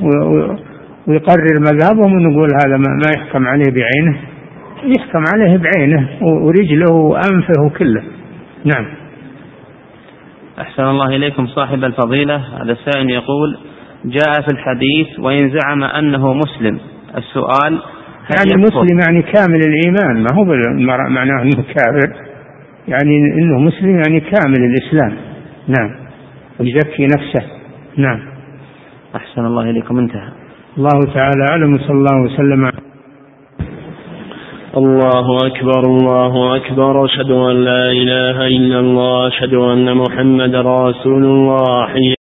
ويقرر مذهبهم، ونقول هذا ما يحكم عليه بعينه، يحكم عليه بعينه ورجله وأنفه كله. نعم. أحسن الله إليكم صاحب الفضيلة، هذا السائل يقول: جاء في الحديث وإن زعم أنه مسلم، السؤال: يعني مسلم يعني كامل الإيمان، ما هو معناه أنه كافر، يعني أنه مسلم يعني كامل الإسلام. نعم، ويزكي نفسه. نعم. أحسن الله إليكم، انتهى. الله تعالى أعلم، صلى الله وسلم. الله أكبر، الله أكبر، أشهد أن لا إله إلا الله، أشهد أن محمد رسول الله.